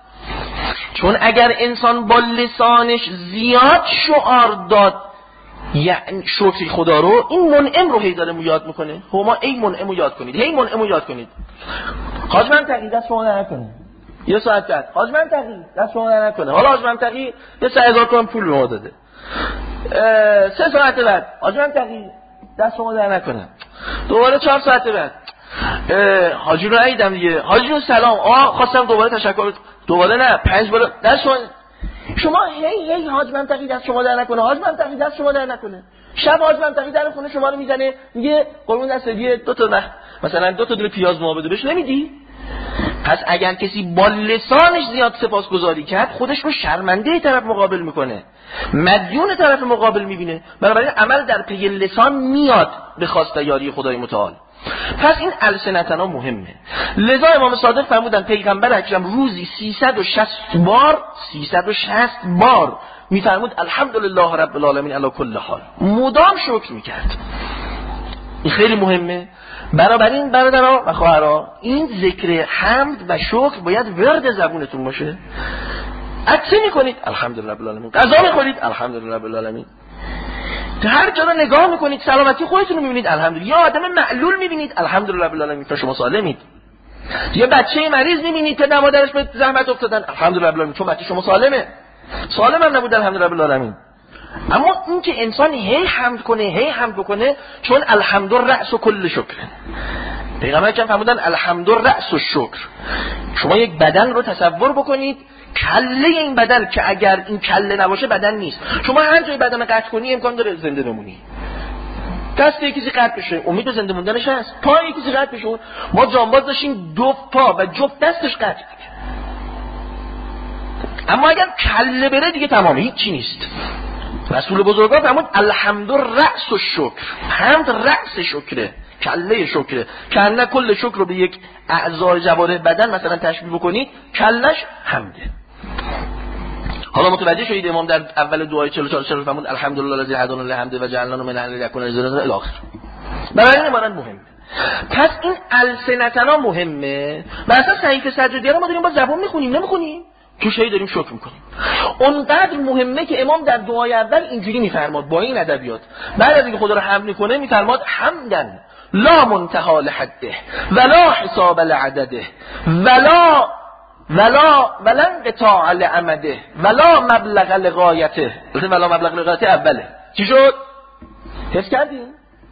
چون اگر انسان با لسانش زیاد شعار داد یعنی شکر خدا رو، این منعم رو هی داره یاد میکنه. هما ای منعم رو یاد کنید، هی منعم رو یاد کنید. حاج منطقی دست شما در نکنه، یه ساعت بعد حاج منطقی دست شما در نکنه، حالا حاج منطقی یه سه هزار تومان پول به ما داده، سه ساعت بعد حاج منطقی دست شما در نکنه، دوباره چهار ساعت بعد حاجی رو ندیدم دیگه، حاجی رو سلام، آه خواستم دوباره تشکر، دوباره نه پنج بار دست شما. شما هی هی حاج منطقی دست شما در نکنه، حاج منطقی دست شما در نکنه. شب حاج منطقی در خونه شما رو میزنه، میگه قربون دست دیگه دو تا نه مثلا دو تا دونه پیاز ما بده، بهش نمیدی؟ پس اگر کسی با لسانش زیاد سپاسگزاری کرد، خودش رو شرمنده طرف مقابل میکنه، مدیون طرف مقابل میبینه. بنابراین عمل در پی لسان میاد به خواست یاری خدای متعال. پس این السنتنا مهمه. لذا امام صادق فرمودن پیغمبر اکرم روزی سیصد و شصت بار سیصد و شصت بار میفرمود الحمدلله رب العالمین علی کل حال، مدام شکر میکرد. این خیلی مهمه. بنابراین برادرها و خواهرها این ذکر حمد و شکر باید ورد زبونتون باشه. عطسه میکنید الحمدلله رب العالمین، غذا میخورید الحمدلله رب العالمین، هر جا رو نگاه میکنید سلامتی خودتون رو میبینید الحمدلله، یا آدم معلول میبینید الحمدلله رب العالمین تا شما سالمید، یا بچه مریض میبینید که مادرش به زحمت افتادن الحمدلله رب العالمین چون بچه شما سالمه، سالم هم نبود الحمدلله رب العالمین. اما این که انسان هی حمد کنه هی حمد بکنه، چون الحمد رأس کل شکر، پیغمبر که فرمودن الحمد رأس الشکر. شما یک بدن رو تصور بکنید، کله این بدن که اگر این کله نباشه بدن نیست. شما هر جای بدن قطع کنی امکان داره زنده بمونی. دست یکی قطع بشه امید زنده موندنش هست، پای یکی قطع بشه. ما جانباز داشتیم دو پا و جفت دستش قطع دیگه. اما اگر کله بره دیگه تمامه، هیچ چی نیست. رسول بزرگوار فرمود الحمد رأس الشکر، حمد رأس شکره، کله شکره. کله کل شکر رو به یک اعضای جوارح بدن مثلا تشبیه بکنید، کلش حمده. حالا متوجه شدید امام در اول دعای چهل و چهار چهل فرمود الحمدلله الذی هدانا للحمد و جعلنا من اهل یکون الجنه الی آخر. برای این مورد مهمه. پس این السنتنا مهمه. مثلا صحیفه سجادیه رو ما داریم با زبان میخونیم، نمیخونیم؟ توش هی داریم شکر میکنیم. اونقدر مهمه که امام در دعای اول اینجوری میفرماد با این ادبیات. بعد از اینکه خدا رو حمد میکنه میفرماد حمدن لا منتهى لحده ولا حساب لعدده ولا ولا ولا انقطاع لعمده ولا مبلغ لغایته. ولا مبلغ لغایته اوله. چی شد؟ حس کردین؟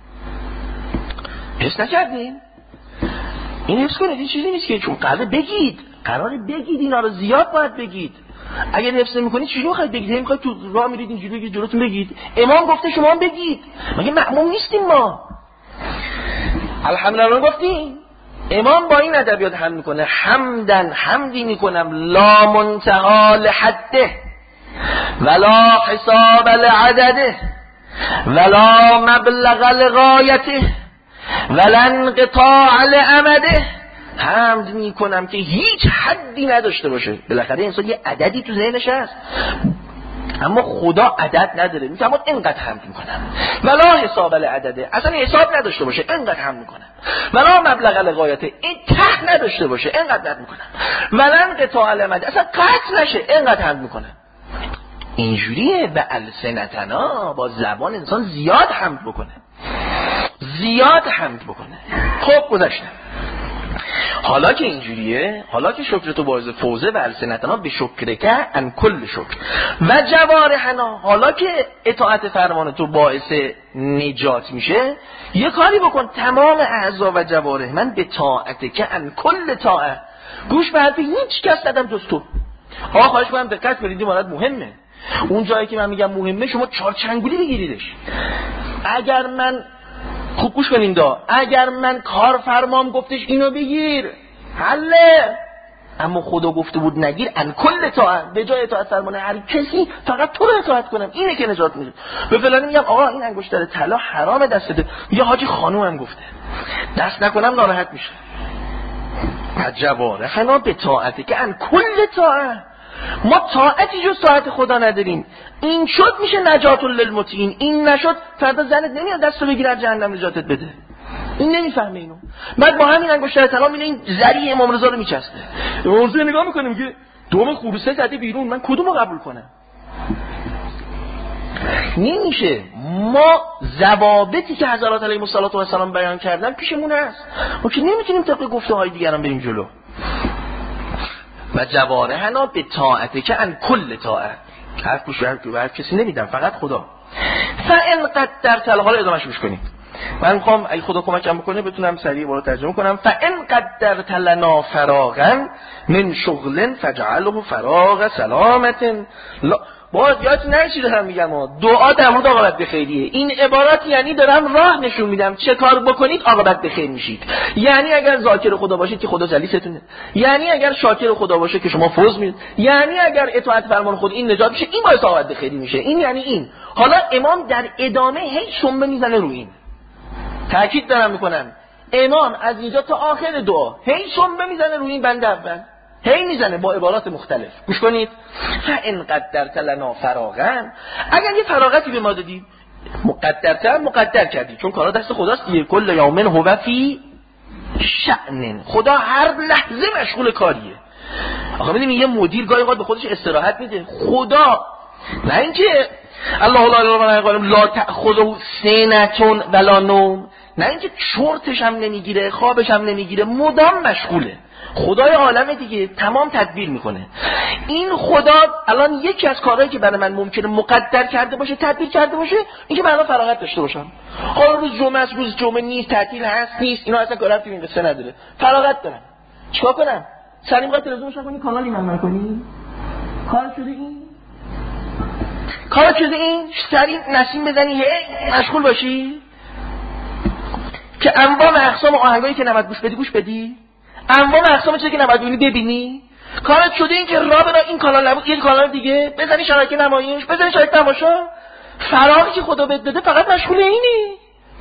حس نکردین؟ این حس کنید این چیزی نیست که چون قراره بگید، قراره بگید، اینا رو زیاد باید بگید. اگر حفظ نمی‌کنید چجوری می‌خواید بگید؟ می‌خواید تو راه میرید اینجوری بگید جلوتون بگید؟ امام گفته شما هم بگید. مگه مأموم نیستیم ما؟ الحمدلله گفتیم. امام با این ادبیات حمد میکنه، حمدن حمدی میکنم لا منتهى لحده، ولا حساب لعدده ولا مبلغ لغایته ولا انقطاع لامده. حمد میکنم که هیچ حدی نداشته باشه. بالاخره انسان یه عددی تو ذهنش هست، اما خدا عدد نداره. میگه اما اینقدر حمد میکنم. ولا حساب لعدده، اصلا حساب نداشته باشه اینقدر حمد میکنم. ولا مبلغ لغایته، این ته نداشته باشه اینقدر حمد میکنم. ولا انقطاع لامده، اصلا قطع نشه اینقدر حمد میکنم. اینجوریه به السنتنا، با زبان انسان زیاد حمد بکنه، زیاد حمد بکنه. خب گذشته. حالا که اینجوریه، حالا که شکر تو باعث فوزه و السنتنا به شکر که ان کل شکر و جوارحنا، حالا که اطاعت فرمان تو باعث نجات میشه، یه کاری بکن تمام اعضا و جوارح من به طاعت که ان کل طاعت، گوش به حرف هیچ کس ندم جز تو. آقا خواهش کنم دقت کنید، این مورد مهمه. اون جایی که من میگم مهمه شما چارچنگولی بگیریدش. اگر من خوب گوش کنین دا، اگر من کار فرمام گفتش اینو بگیر حله، اما خدا گفته بود نگیر، ان کل طاعت، به جای اطاعت فرمان هر کسی فقط تو رو اطاعت کنم، اینه که نجات میده. به فلانی میگم آقا این انگشتر طلا حرام دستته، میگه حاجی خانومم گفته دست نکنم ناراحت میشه. جوارحنا به طاعت که ان کل طاعت، ما طاعتی جز طاعت خدا نداریم. این شد میشه نجات للمطیعین، این نشد فردا زنت نمیاد دستو بگیر از جهنم نجاتت بده. این نمیفهمه اینو. بعد با همین انگشتر طلا میره این ذری امام رضا رو میچسته. موضوع نگاه میکنیم که دوم خروسه زده بیرون، من کدومو قبول کنم؟ نمیشه. ما ضوابطی که حضرات علیهم السلام بیان کردن پیشمون هست، ما که نمیتونیم طبق گفته های دیگران بریم جلو. و جوارحنا به طاعت که ان کل طاعت، حرف گوش به حرف کسی نمیدم، فقط خدا. فان قدرت، حالا ادامهش گوش کنید. من میخوام اگه خدا کمکم بکنه بتونم سریع برات ترجمه کنم. فان قدرت لنا فراغا من شغل فجعله فراغ سلامت. باید یادت نرسید دارم میگم دعا در مورد عاقبت به خیریه. این عبارت یعنی دارم راه نشون میدم چه کار بکنید عاقبت به خیر میشید. یعنی اگر ذاکر خدا باشید که خدا جلیستونه، یعنی اگر شاکر خدا باشه که شما فوز میدید، یعنی اگر اطاعت فرمان خود این نجات میشه، این باعث عاقبت به خیری میشه. این یعنی این. حالا امام در ادامه هی شنبه میزنه رو این. تاکید دارم میکنم امام از اینجا تا آخر دعا هی شنبه میزنه رو این بنده اول، هی میزنه با عبارات مختلف. گوش کنید. فان قدرت لنا فراغا، اگر یه فراغتی به ما دادی، مقدرتر مقدر کردی، چون کارا دست خداست دیگه. کل یوم هو فی شأن، خدا هر لحظه مشغول کاریه. آخه میدونی یه مدیر گاهی اوقات به خودش استراحت میده. خدا نه اینکه الله لا اله الا هو لا تأخذه سنة ولا نوم، نه اینکه چرتش هم نمیگیره خوابش هم نمیگیره، مدام مشغوله. خدای عالم دیگه تمام تدبیر میکنه. این خدا الان یکی از کارهایی که برای من ممکنه مقدر کرده باشه، تدبیر کرده باشه، اینکه من الان فراغت داشته باشم. حالا روز جمعه است، روز جمعه نیست، تعطیل هست نیست، اینا اصلا کار ربطی به این قصه نداره. فراغت دارم. چیکار کنم؟ سری میخواد تلویزیون روشن کنی، کانالی من کنی؟ کار شده این؟ کار شده این؟ سری نسیم بزنی هی مشغول باشی؟ که انواع و اقسام آهنگایی که نباید گوش بدی گوش بدی؟ انواع و اقسام چیزی که نباید ببینی ببینی؟ کارت شده این که راه برای این کانال نبود یه کانال دیگه بزنی، شبکه نمایش بزنی، شبکه تماشا. فراغی که خدا بهت داده فقط مشغول اینی.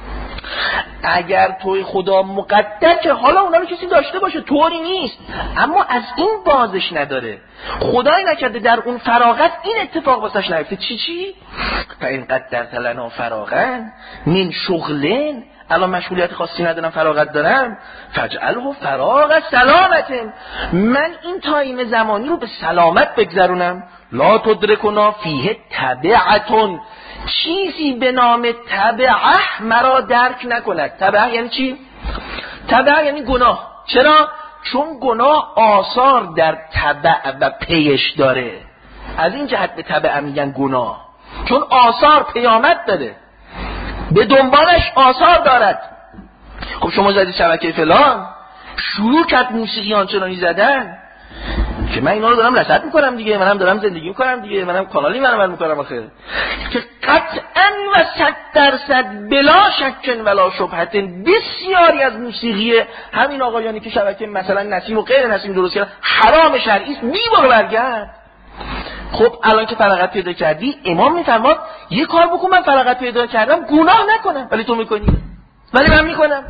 اگر توی خدا مقدر که حالا اونا رو کسی داشته باشه، طوری نیست، اما از این بازش نداره. خدای نکرده در اون فراغت این اتفاق واسش نیفته. چی چی؟ فإن قدرت لنا فراغا من شغلن، الان مشغولیت خاصی ندارم فراغت دارم، فجعله فراغ سلامت، من این تایم زمانی رو به سلامت بگذرونم. لا تدرکنا فیه تبعتون، چیزی به نام تبعه مرا درک نکند. تبعه یعنی چی؟ تبعه یعنی گناه. چرا؟ چون گناه آثار در تبع و پیش داره. از این جهت به تبعه میگن گناه، چون آثار پیامد داره، به دنبالش آثار دارد. خب شما زدی شبکه فلان، شروع کرد موسیقی آنچنانی زدن که من اینا رو دارم رصد میکنم دیگه، منم دارم زندگی میکنم دیگه، منم کانالی منم عمل میکنم آخه، که قطعا و صد درصد بلا شک ولا شبهت بسیاری از موسیقی همین آقایانی که شبکه مثلا نسیم و غیر نسیم درست کردن حرام شرعی است. بی برو برگرد خب الان که فراغت پیدا کردی، امام میفرماد یه کار بکن، من فراغت پیدا کردم گناه نکنم، ولی تو میکنی، ولی من میکنم.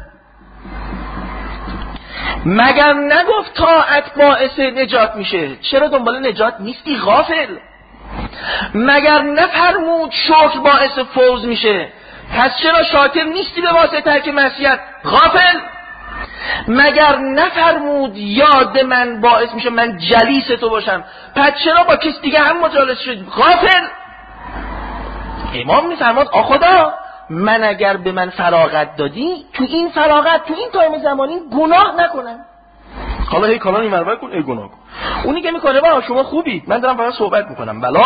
مگر نگفت طاعت باعث نجات میشه؟ چرا دنبال نجات نیستی غافل؟ مگر نفرمود شکر باعث فوز میشه؟ پس چرا شاکر نیستی به واسطه ترک معصیت؟ غافل. مگر نفرمود یاد من باعث میشه من جلیس تو باشم؟ پس چرا با کس دیگه هم مجالس شدی؟ غافل. امام میفرماد آ خدا، من اگر به من فراغت دادی، تو این فراغت، تو این تایم زمانی گناه نکنم. حالا هی کلام این مرور کن، ای گناه کن. اونی که میکنه با شما خوبید، من دارم فقط صحبت میکنم. بلا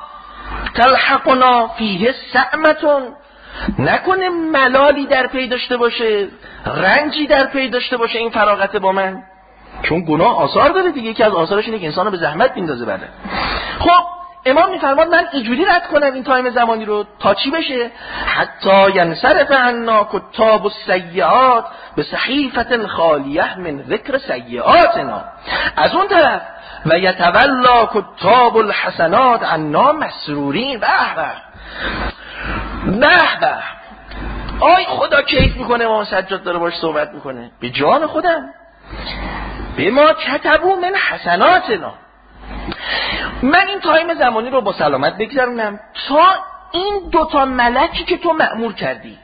تلحقنا فیه سعمتون، نکنه ملالی در پی داشته باشه، رنجی در پی داشته باشه این فراغت با من، چون گناه آثار داره دیگه. یکی از آثارش اینه که انسانو به زحمت میندازه. بله خب امام میفرماد من اینجوری رد کنم این تایم زمانی رو تا چی بشه؟ حتی ینصرف عنا کتاب السیئات به صحیفه خالیه من ذکر سیئاتنا. از اون طرف و یتولا کتاب الحسنات عنا مسرورین. به به به به، آی خدا کیف میکنه امام سجاد داره باش صحبت میکنه. به جان خودم، به ما کتبو من حسناتنا، من این تایم زمانی رو با سلامت بگذرونم تا این دوتا ملکی که تو مأمور کردی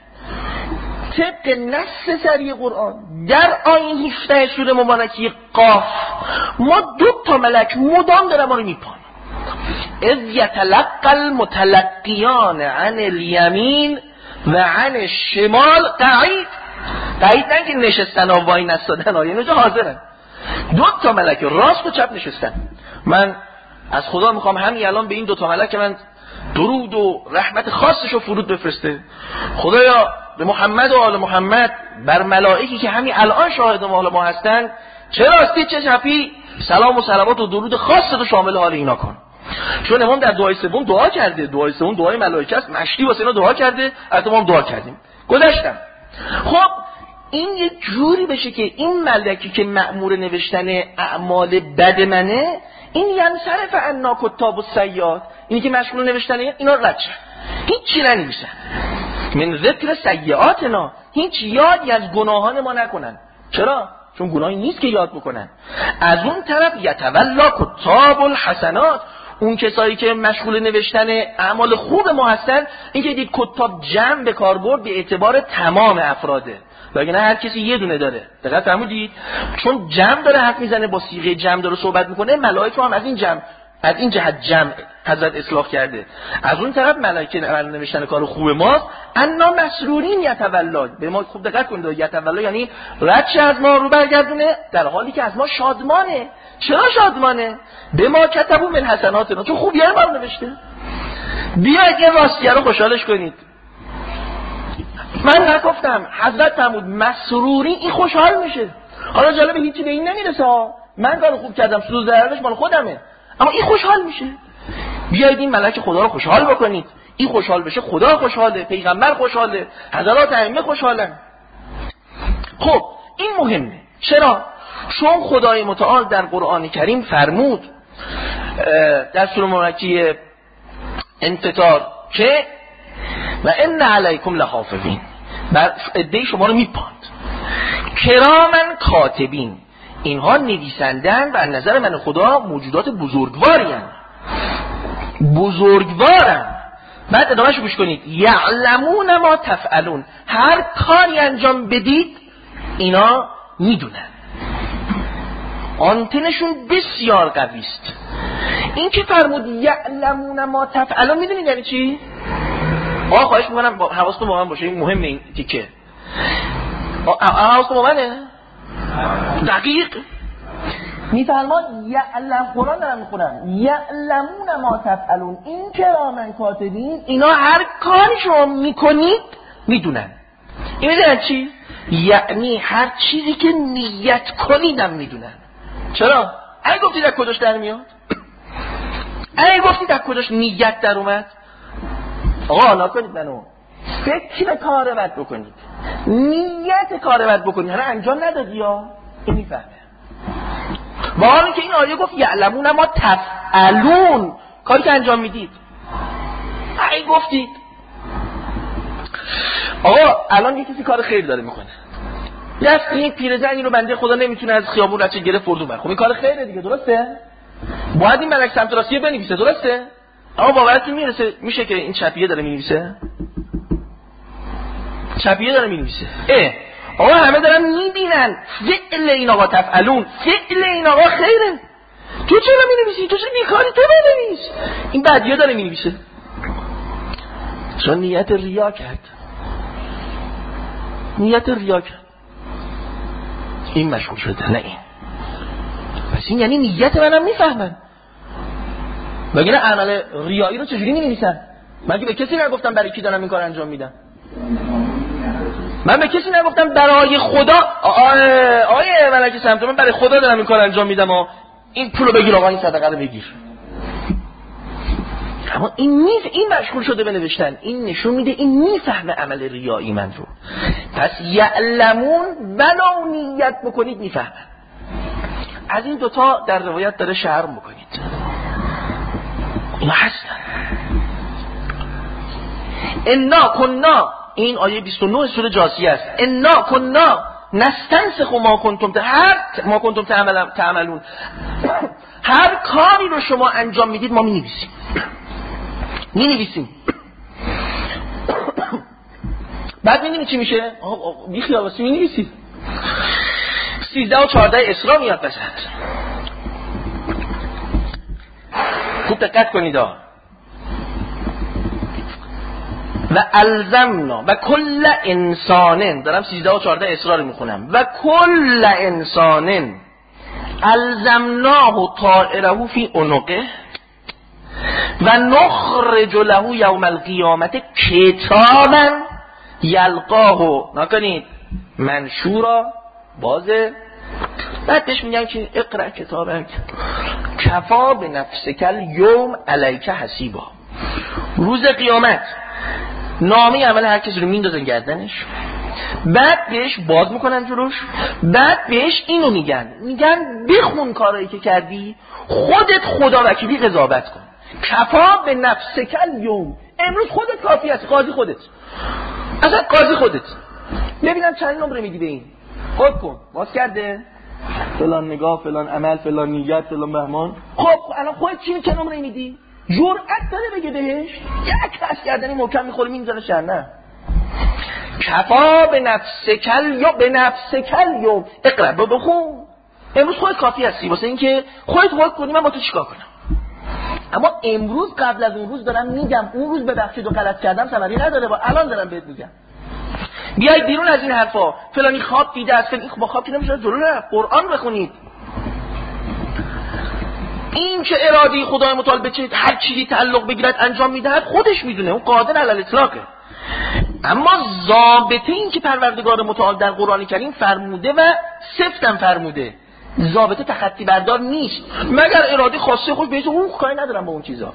طبق نص سری قرآن در آیه هفده سوره مبارکی قاف، ما دو تا ملک مدام دارن ما رو میپان. اذ یتلقى المتلقیان عن الیمین و عن الشمال قعید. قعید نه که نشستن و وای نستادن، آیه اینجا حاضرن. دو تا ملک راست و چپ نشستن. من از خدا میخوام همین الان به این دو تا ملک من درود و رحمت خاصشو فرود بفرسته. خدایا به محمد و آل محمد، بر ملائکی که همین الان شاهد ما ما هستن، چه راستی چه چپی، سلام و صلوات و درود خاصتو شامل حال اینا کن. چون امام در دعای سوم دعا کرده، دعای سوم دعای ملائکه است، مشتی واسه اینا دعا کرده، البته ما هم دعا کردیم گذاشتم. خب این یه جوری بشه که این ملکی که مأمور نوشتن اعمال بد منه، این ینصرف عنا کتاب السیئات، اینی که مشغول نوشتن اینا رد شه، هیچ چی ننویسن من ذکر سیئاتنا، هیچ یادی از گناهان ما نکنن. چرا؟ چون گناهی نیست که یاد بکنن. از اون طرف یتولا کتاب الحسنات، اون کسایی که مشغول نوشتن اعمال خوب ما هستن، این که دید کتاب جمع به کار برد به اعتبار تمام افراده، وگرنه هر کسی یه دونه داره. دقیق فرمودید؟ چون جمع داره حرف میزنه، با صیغه جمع داره صحبت میکنه، ملائکه هم از این جمع، از این جهت جمع حضرت اصلاح کرده. از اون طرف ملائکه نوشتن کار خوب ماست، انا مسرورین یتولا، به ما خوب دقت کنید، یتولا یعنی رد از ما رو برگردونه، در حالی که از ما شادمانه. چرا شادمانه؟ به ما کتبو من حسناتنا، چون خوبیه ما رو نوشته. بیاید این راستیه رو خوشحالش کنید. من نگفتم، حضرت فرمود مسرورین، این خوشحال میشه. حالا جالب هیچی به این نمیرسه ها، من کارو خوب کردم، سود و ضررش مال خودمه، اما این خوشحال میشه. بیایید این ملک خدا رو خوشحال بکنید. این خوشحال بشه خدا خوشحاله، پیغمبر خوشحاله، حضرات ائمه خوشحالن. خب این مهمه. چرا؟ چون خدای متعال در قرآن کریم فرمود در سوره مبارکه انفطار که و ان علیکم لحافظین، بر عده شما رو میپاند، کرامن کاتبین، اینها نویسندن و از نظر من خدا موجودات بزرگواری هستند، بزرگوارن. بعد ادامهش گوش کنید، یعلمون ما تفعلون، هر کاری انجام بدید اینا میدونن، آنتنشون بسیار قوی است. این که فرمود یعلمون ما تفعلون، میدونید یعنی چی؟ آقا خواهش میکنم حواستون با من باشه، این مهمه این تیکه. حواستون با منه؟ دقیق میفرماد یعلم، قرآن دارم میخونم، یعلمون ما تفعلون، این کرامن کاتبین، اینا هر کاری شما میکنید میدونن. این میدونن چی؟ یعنی هر چیزی که نیت کنیدم میدونن. چرا؟ اگه گفتید از کجاش در میاد؟ اگه گفتید از کجاش نیت در اومد؟ آقا نکنید منو، فکر کار بد بکنید، نیت کار بد بکنید، هنه انجام ندادی یا این میفهمه. با حالی که این آیه گفت یعلمون ما تفعلون، کاری که انجام میدید. ای گفتید آقا الان یه کسی کار خیر داره میکنه، دست این پیرزنی رو بنده خدا نمیتونه از خیابون رچه گرفت فردون بر، خب این کار خیره دیگه، درسته؟ باید این ملک سمت راستی بنویسه، درسته؟ اما باورتون میرسه میشه که این چپیه داره مینویسه؟ چپیه داره مینویسه. اه آقا همه دارن میبینن فعل این آقا تفعلون، فعل این آقا خیره، تو چرا مینویسی؟ تو چرا بیکاری؟ تو بنویس. این بدیه داره مینویسه چون نیت ریا کرد، نیت ریا کرد، این مشغول شده، نه این. پس این یعنی نیت منم میفهمن. بگیره عمل ریایی رو چجوری می‌نویسن؟ من که به کسی نگفتم برای کی دارم این کار انجام میدم. من به کسی نگفتم برای خدا آیه آیه ملک سمت من برای خدا دارم این کار انجام میدم و این پولو بگیر آقا این صدقه رو بگیر. اما این نیست، این مشغول شده به نوشتن، این نشون میده این میفهمه عمل ریایی من رو. پس یعلمون ولو نیت بکنید میفهمن. از این دوتا در روایت داره شرم بکنید، اینا هستن. انا کنا، این آیه بیست و نه سوره جاثیه است. انا کنا نستنسخ ما کنتم هر ما کنتم تعملون، هر کاری رو شما انجام میدید ما می‌نویسیم می‌نویسیم بعد می‌بینید چی میشه؟ بی خیال واسه می‌نویسید. سیزده و چهارده اسراء میاد بسد. خوب دقت کنید ها. و الزمنا و کل انسانن، دارم سیزده و چهارده اسراء رو میخونم، و کل انسانن الزمناه طائره فی عنقه و نخرج له یوم القیامت کتابا یلقاه نکنید منشورا، بازه بعد بهش میگم که اقرأ کتابک کفا به نفسک الیوم علیک حسیبا. روز قیامت نامه عمل هر کسی رو میندازن گردنش، بعد بهش باز میکنن جلوش، بعد بهش اینو میگن میگن بخون کارایی که کردی، خودت خدا وکیلی قضاوت کن. کفا به نفسک الیوم، امروز خودت کافی هست، قاضی خودت، اصلا قاضی خودت. ببینم چند نمره میدی به این، خود کن، باز کرده فلان نگاه، فلان عمل، فلان نیت، فلان بهمان. خب الان خودت چی چه نمره میدی؟ جرأت داره بگه بهش؟ یک کس کردنی محکم میخوره میذاره شر. نه، کفا به نفسکل یا به نفسکل یا اقرا بخون، امروز خودت کافی هستی واسه اینکه خودت وقت کنی من با تو چیکار کنم. اما امروز قبل از اون روز دارم میگم، اون روز ببخشید و غلط کردم ثمری نداره، با الان دارم بهت میگم بیاید بیرون از این حرفا. فلانی خواب دیده است، این با خواب که نمیشه، جلو نه، قرآن بخونید. این که اراده خدای متعال به چه هر چیزی تعلق بگیرد انجام میدهد خودش میدونه، اون قادر علی الاطلاقه. اما ضابطه این که پروردگار متعال در قرآن کریم فرموده و سفتم فرموده، ضابطه تخطی بردار نیست، مگر اراده خاصه خود بهش اون کاری ندارم با اون چیزا.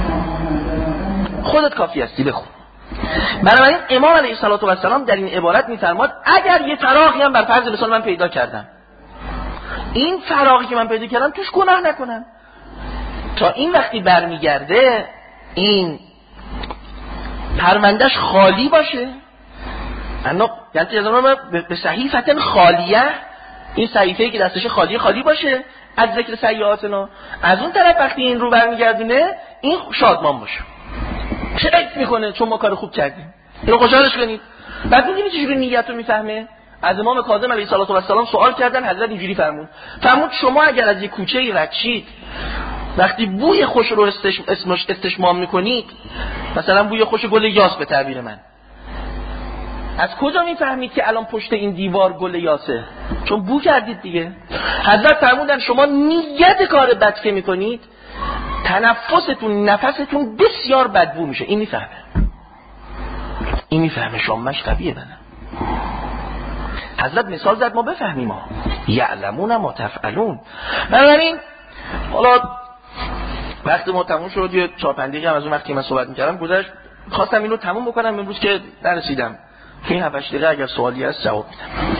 خودت کافی هستی بخون. بنابراین امام علیه السلام در این عبارت میفرماد اگر یه فراغی هم بر فرض مثال من پیدا کردم، این فراغی که من پیدا کردم توش گناه نکنم، تا این وقتی برمیگرده این پروندهش خالی باشه. انا یعنی از اون به صحیفه خالیه، این صحیفه‌ای که دستش خالی خالی باشه از ذکر سیئاتنا. از اون طرف وقتی این رو برمیگردونه این شادمان باشه، شکر میکنه چون ما کار خوب کردیم، اینو خوشحالش کنید. بعد می‌بینید چجوری نیت رو میفهمه. از امام کاظم علیه السلام سوال کردن، حضرت اینجوری فرمود فرمود شما اگر از یک کوچه‌ای رد شید، وقتی بوی خوش رو استش... اسمش استشمام میکنید، مثلا بوی خوش گل یاس به تعبیر من، از کجا میفهمید که الان پشت این دیوار گل یاسه؟ چون بو کردید دیگه. حضرت فرمودن شما نیت کار بد که میکنید، تنفستون نفستون بسیار بدبو میشه. این میفهمه، این میفهمه شامش قویه. بنم حضرت مثال زد ما بفهمیم، ما یعلمون ما تفعلون. بنابراین حالا وقت ما تموم شد، یه چهار پنج دقیقه هم از اون وقتی من صحبت میکردم گذشت، خواستم اینو تموم بکنم امروز که نرسیدم. تو این هفت هشت دقیقه اگر سوالی هست جواب میدم.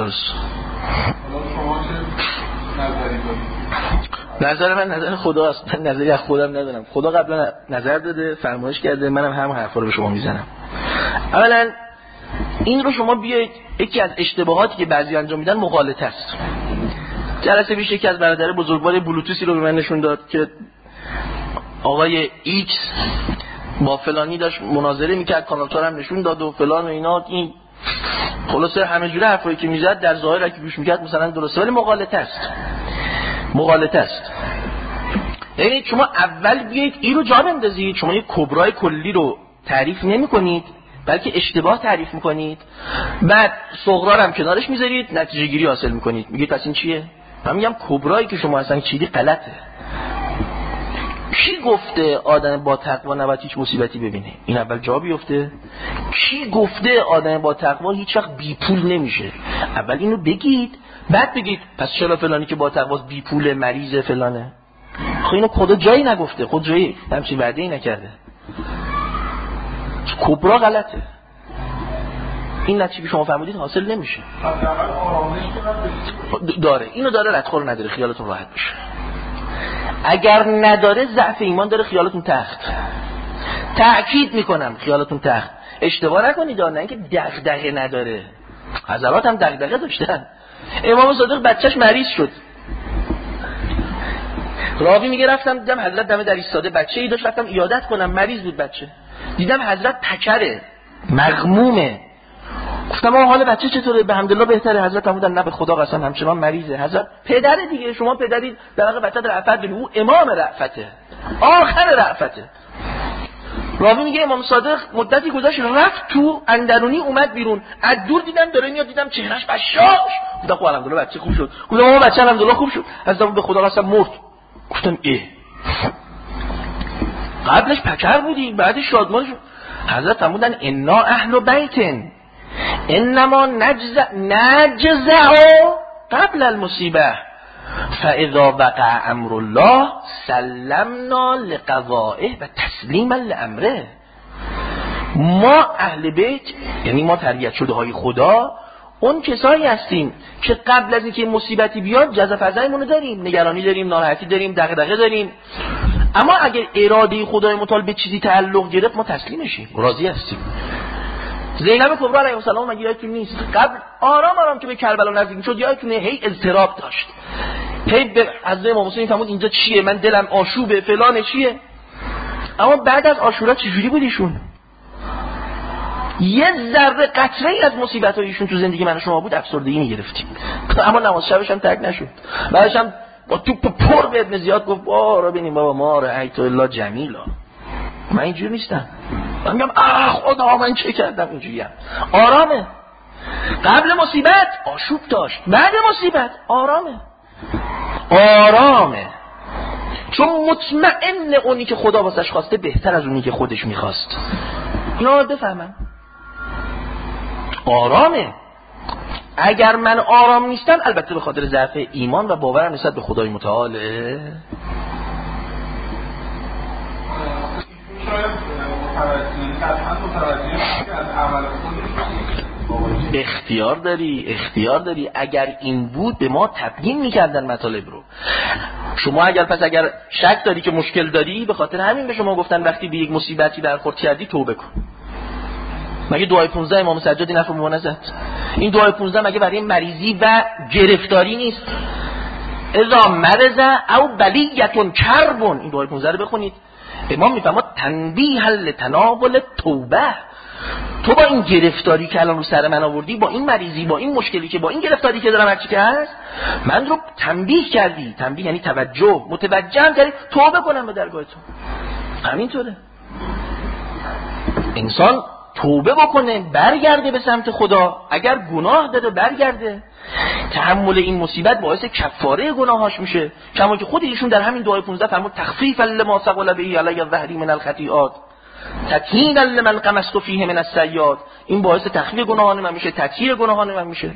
درست. نظر من نظر خداست، من نظری از خودم ندارم. خدا قبلا نظر داده، فرمایش کرده، منم هم حرفا رو به شما میزنم. اولا این رو شما بیایید، یکی از اشتباهاتی که بعضی انجام میدن مغالطه است. جلسه پیش یکی از برادرای بزرگوار بلوتوسی رو به من نشون داد که آقای ایکس با فلانی داشت مناظره میکرد، کانالتور هم نشون داد و فلان و اینا. این خلاصه همه جوره حرفایی که میزد در ظاهر اگه گوش میکرد مثلا درسته، ولی مغالطه است. مغالطه است. یعنی شما اول بیایید این رو جا بندازید، شما یک کبرای کلی رو تعریف نمی‌کنید بلکه اشتباه تعریف می‌کنید، بعد صغرا هم کنارش میذارید، نتیجه گیری حاصل می‌کنید. میگید پس این چیه؟ من میگم کبرایی که شما اصلا چیدی غلطه. کی گفته آدم با تقوا نباید هیچ مصیبتی ببینه؟ این اول جا بیفته. کی گفته آدم با تقوا هیچ وقت بی پول نمیشه؟ اول اینو بگید، بعد بگید پس چرا فلانی که با تقوا بی پول مریض فلانه؟ خب اینو خدا جایی نگفته، خود جایی همچین وعده‌ای نکرده. کبرا غلطه. این نتیجه که شما فهمیدید حاصل نمیشه. داره اینو داره، ردخور نداره، خیالتون راحت بشه. اگر نداره ضعف ایمان داره، خیالتون تخت. تأکید میکنم خیالتون تخت. اشتباه نکنید، نه اینکه دغدغه نداره. حضرات هم دغدغه داشتن. امام صادق بچهش مریض شد. راوی میگه رفتم دیدم حضرت دم در ایستاده، بچه‌ای داشت، رفتم عیادت کنم، مریض بود بچه. دیدم حضرت تکره، مغمومه. گفتم آقا حال بچه چطوره؟ به حمدالله بهتره. حضرت فرمودن نه به خدا قسم همچنان مریضه. حضرت پدر دیگه، شما پدرید، در واقع بچه در رأفت دارید، او امام رأفته، آخر رأفته. راوی میگه امام صادق مدتی گذشت رفت تو اندرونی، اومد بیرون، از دور دیدم داره میاد، دیدم چهرهش بشاش. گفتم خب الحمدلله بچه خوب شد. گفتم آقا بچه الحمدلله خوب شد. حضرت به خدا قسم مرد. گفتم ای قبلش پکر بودی، بعدش شادمان شد. حضرت فرمودن انا اهل بیتن انما نجزع نجزع قبل المصیبه فاذا وقع امر الله سلمنا لقضائه و تسلیما لامره. ما اهل بیت یعنی ما تربیت شده های خدا، اون کسایی هستیم که قبل از اینکه مصیبتی بیاد جزع فزعمون رو داریم، نگرانی داریم، ناراحتی داریم، دغدغه داریم، اما اگر اراده خدای متعال به چیزی تعلق گرفت ما تسلیم میشیم، راضی هستیم. زینب کبرا علیه السلام مگه یادتون نیست؟ قبل آرام آرام که به کربلا نزدیک شد یادتونه هی اضطراب داشت، هی به حضرت امام حسین فرمود اینجا چیه، من دلم آشوبه، فلان چیه. اما بعد از عاشورا چجوری بود ایشون؟ یه ذره قطره ای از مصیبت ایشون تو زندگی من و شما بود افسردگی میگرفتیم. اما نماز شبش هم ترک نشد. بعدش هم با توپ پر به ابن زیاد گفت بارا ببینیم بابا ما رأیت الله جمیلا. من اینجوری نیستم. من میگم آه خدا من چه کردم اینجوریم. آرامه. قبل مصیبت آشوب داشت، بعد مصیبت آرامه. آرامه. چون مطمئن اونی که خدا واسش خواسته بهتر از اونی که خودش میخواست. اینا رو بفهمم. آرامه. اگر من آرام نیستم البته به خاطر ضعف ایمان و باورم نسبت به خدای متعاله. اختیار داری، اختیار داری. اگر این بود به ما تبیین میکردن مطالب رو. شما اگر پس اگر شک داری که مشکل داری، به خاطر همین به شما گفتن وقتی به یک مصیبتی برخورد کردی توبه کن. مگه دعای پونزده امام سجادی نفر موانزت؟ این دعای پونزده مگه برای مریضی و گرفتاری نیست؟ اذا مرض او بلیتون کربون، این دعای پونزده رو بخونید. امام میفرماد تنبیه لتناول توبه. تو با این گرفتاری که الان رو سر من آوردی، با این مریضی، با این مشکلی که با این گرفتاری که دارم هرچی که هست، من رو تنبیه کردی. تنبیه یعنی توجه، متوجهم کردی توبه کنم به درگاه تو. همینطوره. انسان توبه بکنه، برگرده به سمت خدا. اگر گناه داده برگرده، تحمل این مصیبت باعث کفاره گناهاش میشه. کما که خود ایشون در همین دعای پانزده فرمود تخفیفا لما ثقل به علی الظهر من الخطیئات تطهیرا لمن قمست فیه من السیئات. این باعث تخفیف گناهان من میشه، تطهیر گناهان من میشه.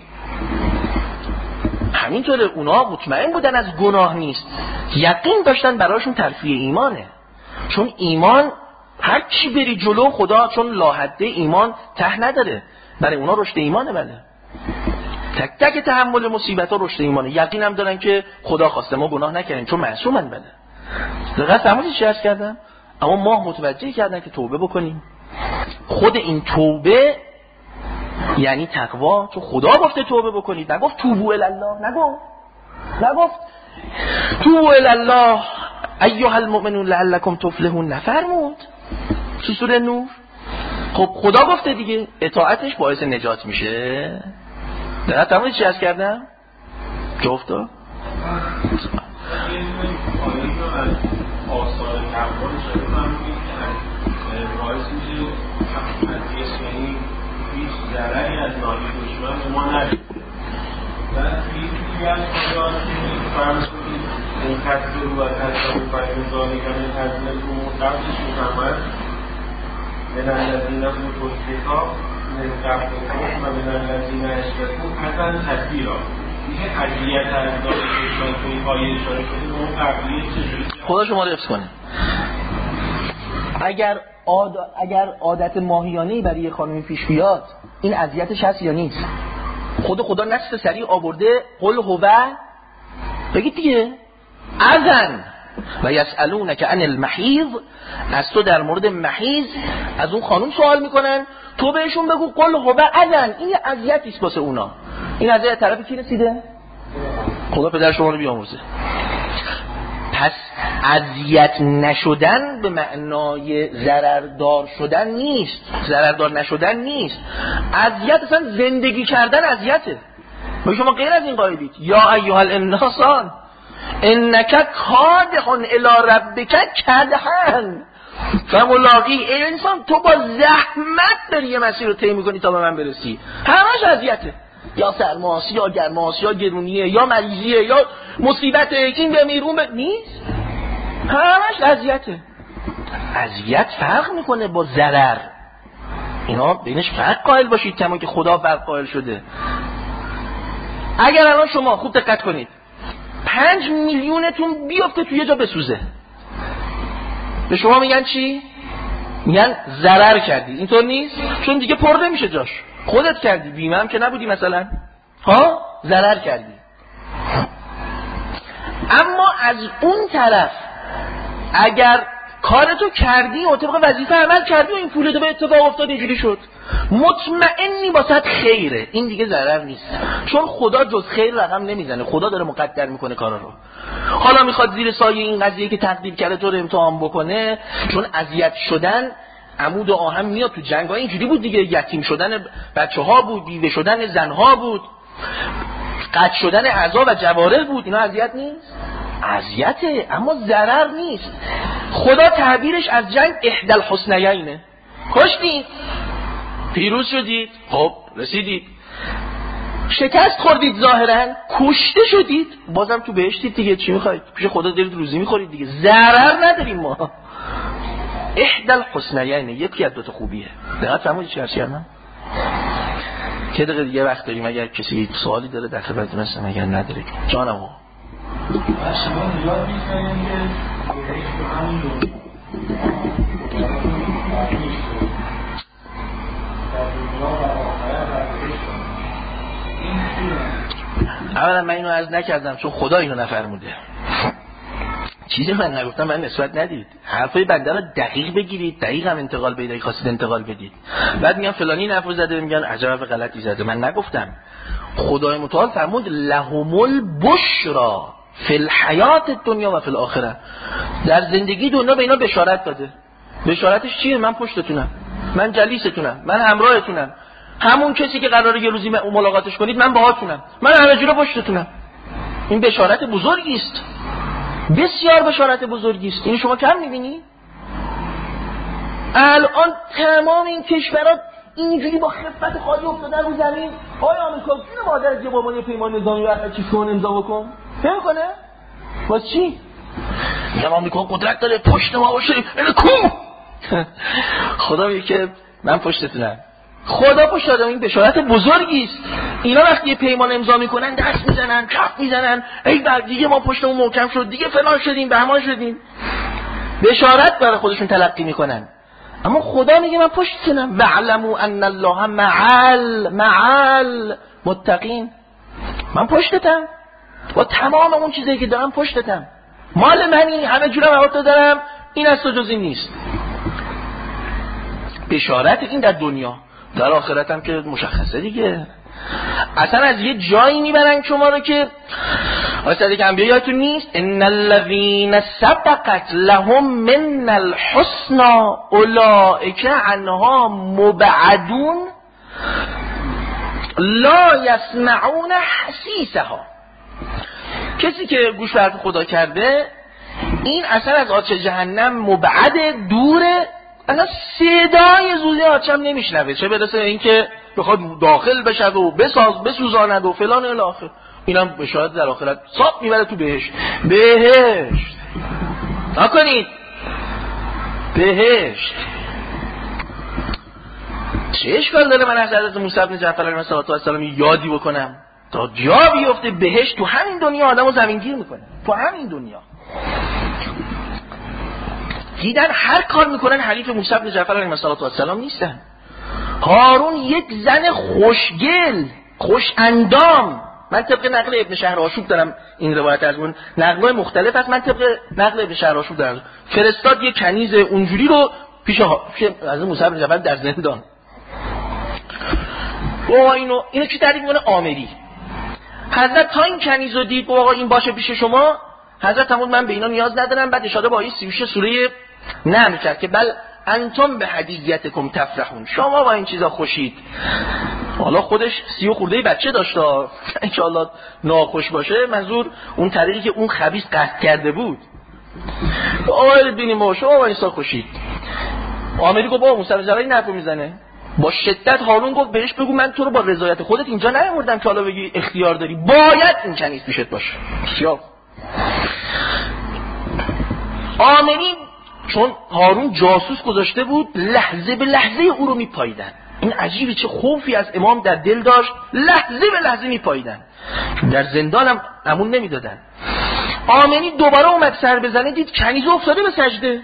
همینطوره اونا مطمئن بودن از گناه نیست، یقین داشتن براشون ترفیع ایمانه. چون ایمان هر چی بری جلو خدا چون لاحده ایمان ته نداره، برای اونا رشد ایمانه. بله تک تک تحمل مصیبت ها رشد ایمانه. یقینم دارن که خدا خواسته ما گناه نکنیم چون معصومن. بله دقیقاً فهمیدید چی عرض کردم؟ اما ما متوجه کردن که توبه بکنیم. خود این توبه یعنی تقوا، چون خدا گفته توبه بکنید، نگفت توبوا الی الله، نگفت نگفت توبوا الی الله ایها المؤمنون لعلکم تفلحون، نفرمود تو سوره نور. خب خدا گفته دیگه، اطاعتش باعث نجات میشه. دقیقا تمام چی عرض کردم؟ جفتا آثار تقوی شده فهمید که باعث میشه یعنی هیچ ضرری از ناحیه دشمن ما نرسه. و یکی از آیات که فرض کنید این کسب رو و کسب رو فریم ذالکن تزمین رو قبلش میفهمد من الذین اوتوا الکتاب من قبلکم و من الذین اشرکوا اذًا کثیرا. دیگه اذیت از داده دشمن توی پای اشاره شده اون قبلیه چجوری خدا شما رو حفظ کنه. اگر عاد... اگر عادت ماهیانه‌ای برای خانمی پیش بیاد این اذیتش هست یا نیست؟ خود خدا نصف سریع آورده قل هو بگید دیگه اذن و یسالونک عن المحیض، از تو در مورد محیض از اون خانم سوال میکنن، تو بهشون بگو قل هو اذن، این اذیتی است واسه اونا. این اذیت طرف کی رسیده؟ خدا پدر شما رو بیامرزه. پس اذیت نشدن به معنای ضرردار شدن نیست، ضرردار نشدن نیست. اذیت اصلا زندگی کردن اذیته. ما شما غیر از این قایدید یا ایها الانسان انک کادح الی ربک کدحا فملاقی. ای انسان تو با زحمت داری یه مسیر رو طی می‌کنی تا به من برسی. همش اذیته، یا سرماست یا گرماست یا گرونیه یا مریضیه یا مصیبت این بمیرون ب... نیست، همش اذیته. اذیت فرق میکنه با ضرر، اینا بینش فرق قائل باشید کما که خدا فرق قائل شده. اگر الان شما خوب دقت کنید پنج میلیونتون بیفته توی یه جا بسوزه، به شما میگن چی؟ میگن ضرر کردی. اینطور نیست؟ چون دیگه پر نمیشه جاش، خودت کردی، بیمه هم که نبودی مثلا، ها ضرر کردی. اما از اون طرف اگر کارتو کردی و طبق وظیفه عمل کردی و این پولتو به اتفاق افتاد اینجوری شد، مطمئنی واسط خیره، این دیگه ضرر نیست، چون خدا جز خیر رقم نمیزنه، خدا داره مقدر میکنه کارا رو. حالا میخواد زیر سایه این قضیه که تقدیر کرده تو رو امتحان بکنه، چون اذیت شدن عمود و آهن میاد تو جنگ‌ها اینجوری بود دیگه، یتیم شدن بچه‌ها بود، بیوه شدن زن‌ها بود، قطع شدن اعضا و جوارح بود. اینا اذیت نیست؟ اذیته اما ضرر نیست. خدا تعبیرش از جنگ احدى الحسنیینه، کشتید، پیروز شدید، خب رسیدید، شکست خوردید، ظاهرا کشته شدید، بازم تو بهشتید دیگه، چی میخواید؟ پیش خدا دارید روزی میخورید دیگه، ضرر نداریم ما. احدى الحسنیین یکی از دو تا خوبیه. دقیقاً فهمیدید چی هست کردم؟ که دقیقه دیگه وقت داریم، اگر کسی سوالی داره در خدمتتون هستم، اگر نداره جانم ها. شما یاد می‌کنید که یک تو همین دو اولا من اینو عرض نکردم چون خدا اینو نفرموده، چیزی من نگفتم، من نسبت ندید. حرفای بنده رو دقیق بگیرید، دقیق هم انتقال بدید، خواستید انتقال بدید. بعد میگن فلانی نفر زده، میگن عجب حرف غلطی زده. من نگفتم. خدای متعال فرمود لهم البشرا فی الحیات الدنیا و فی الاخره. در زندگی دنیا به اینا بشارت داده. بشارتش چیه؟ من پشتتونم، من جلیستونم، من همراهتونم، همون کسی که قراره یه روزی ملاقاتش کنید من باهاتونم، من همه جوره پشتتونم. این بشارت بزرگی است، بسیار بشارت بزرگی است. این شما کم می‌بینی؟ الان تمام این کشورها اینجوری با خفت خالی افتادن رو زمین. آیا آمریکا جون مادرت یه بابا یه پیمان نظامی و چی کن امضا بکن؟ فهم کنه؟ واسه چی؟ میگم آمریکا قدرت داره پشت ما باشه. اینو کو؟ خدا میگه که من پشتتونم. خدا پشت داره. این بشارت بزرگی است. اینا وقتی یه پیمان امضا میکنن دست میزنن، کف میزنن، ای بعد دیگه ما پشتمون محکم شد، دیگه فلان شدیم، بهمان شدیم. بشارت برای خودشون تلقی میکنن. اما خدا میگه من پشتتونم. وعلموا ان الله معل معل متقین. من پشتتم، با تمام اون چیزایی که دارم پشتتم، مال منی، همه جورم حقوق دارم، این از تو جزی نیست. بشارت این در دنیا، در آخرت هم که مشخصه دیگه. اصلا از یه جایی میبرن شما رو که اصلا که انبیا یادتون نیست ان الذین سبقت لهم من الحسنى اولئک عنها مبعدون لا یسمعون حسیسها. کسی که گوش به خدا کرده این اصلا از آتش جهنم مبعد، دوره، اصلا صدای زوزه آتش هم نمیشنوه، چه برسه اینکه بخواد داخل بشه و بساز بسوزاند و فلان الی آخر. اینم بشارت در آخرت صاحب میبره تو بهشت. بهشت نکنید، بهشت. چه اشکال داره من از حضرت موسی بن جعفر علیه السلام یادی بکنم تا جا بیفته بهشت تو همین دنیا آدمو زمینگیر میکنه، تو همین دنیا. دیدن هر کار میکنن حریف موسی بن جعفر علیه السلام نیستن. هارون یک زن خوشگل، خوش اندام، من طبق نقل ابن شهرآشوب دارم این روایت، از اون نقل‌های مختلف هست، من طبق نقل ابن شهرآشوب دارم، فرستاد یک کنیز اونجوری رو پیش از موسی بن جعفر در زندان. بابا اینو اینو چی تعریف میکنه؟ آمری. حضرت تا این کنیز رو دید، بابا این باشه پیش شما، حضرت فرمود من به اینا نیاز ندارم. بعد اشاره با آیه سی و شش سوره نمل کرد که بل انتم به هدیتکم تفرحون، شما با این چیزا خوشید. حالا خودش سی و خورده بچه داشت، ان شاء الله ناخوش باشه، منظور اون طریقی که اون خبیث قصد کرده بود. آقای ببینیم ما شما با این سال خوشید. آمری گفت بابا موسی جلال این حرفو میزنه. با شدت هارون گفت بهش بگو من تو رو با رضایت خودت اینجا نیاوردم که حالا بگی اختیار داری، باید این کنیز پیشت باشه. بسیار آمری چون هارون جاسوس گذاشته بود، لحظه به لحظه او رو میپاییدن. این عجیبه چه خوفی از امام در دل داشت، لحظه به لحظه میپاییدن، در زندان هم امون نمیدادن. آمنی دوباره اومد سر بزنه، دید کنیز افتاده به سجده.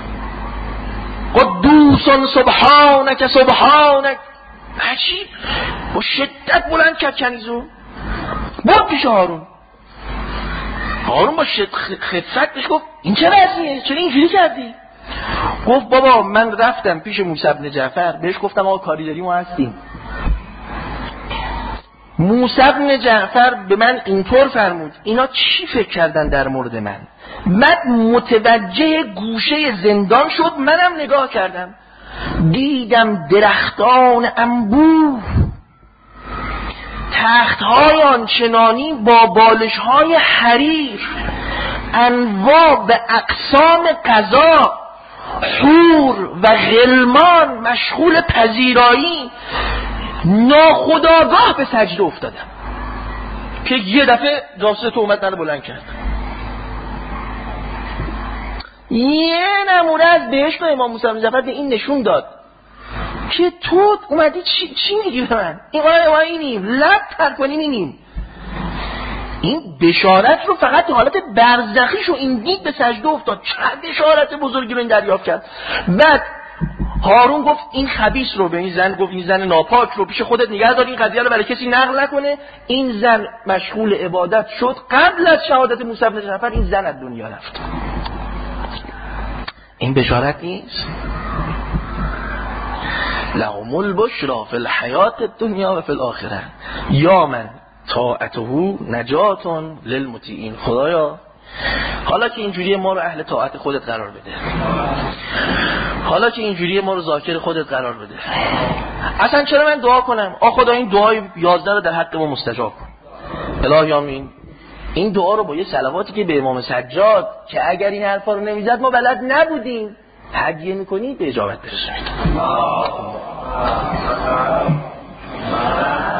قدوسان سبحانک سبحانک، عجیب، با شدت بلند کرد کنیزو، برد پیش هارون. هارون با خفت بهش گفت این چه وضعیه؟ چرا اینجوری کردی؟ گفت بابا من رفتم پیش موسی بن جعفر، بهش گفتم آقا کاری داری ما هستیم. موسی بن جعفر به من اینطور فرمود، اینا چی فکر کردن در مورد من؟ من متوجه گوشه زندان شد، منم نگاه کردم، دیدم درختان انبوه، تخت‌های آنچنانی با بالش‌های حریر، انواع به اقسام غذا، حور و غلمان مشغول پذیرایی، ناخودآگاه به سجده افتادم که یه دفعه جاسوس تو اومد منو بلند کرد. یه نمونه از بهشت و امام موسی بن جعفر به این نشون داد که تو اومدی چی, چی میگی به من؟ این ما اینیم لب تر کنیم اینیم. این بشارت رو فقط تو حالت برزخیش و این دید به سجده افتاد. چه بشارت بزرگی رو این دریافت کرد. بعد هارون گفت این خبیث رو به این زن گفت، این زن ناپاک رو پیش خودت نگه دار، این قضیه رو برای کسی نقل نکنه. این زن مشغول عبادت شد، قبل از شهادت موسی بن جعفر این زن از دنیا رفت. این بشارت نیست؟ لهم البشرا فی الحیات الدنیا و فی الاخره یا من طاعته نجات للمطیعین. خدایا حالا که اینجوری ما رو اهل طاعت خودت قرار بده، حالا که اینجوری ما رو ذاکر خودت قرار بده. اصلا چرا من دعا کنم؟ آ خدا این دعای یازده رو در حق ما مستجاب کن. الهی آمین. این دعا رو با یه صلواتی که به امام سجاد که اگر این حرفا رو نمیزد ما بلد نبودیم هدیه میکنید به اجابت برسونید.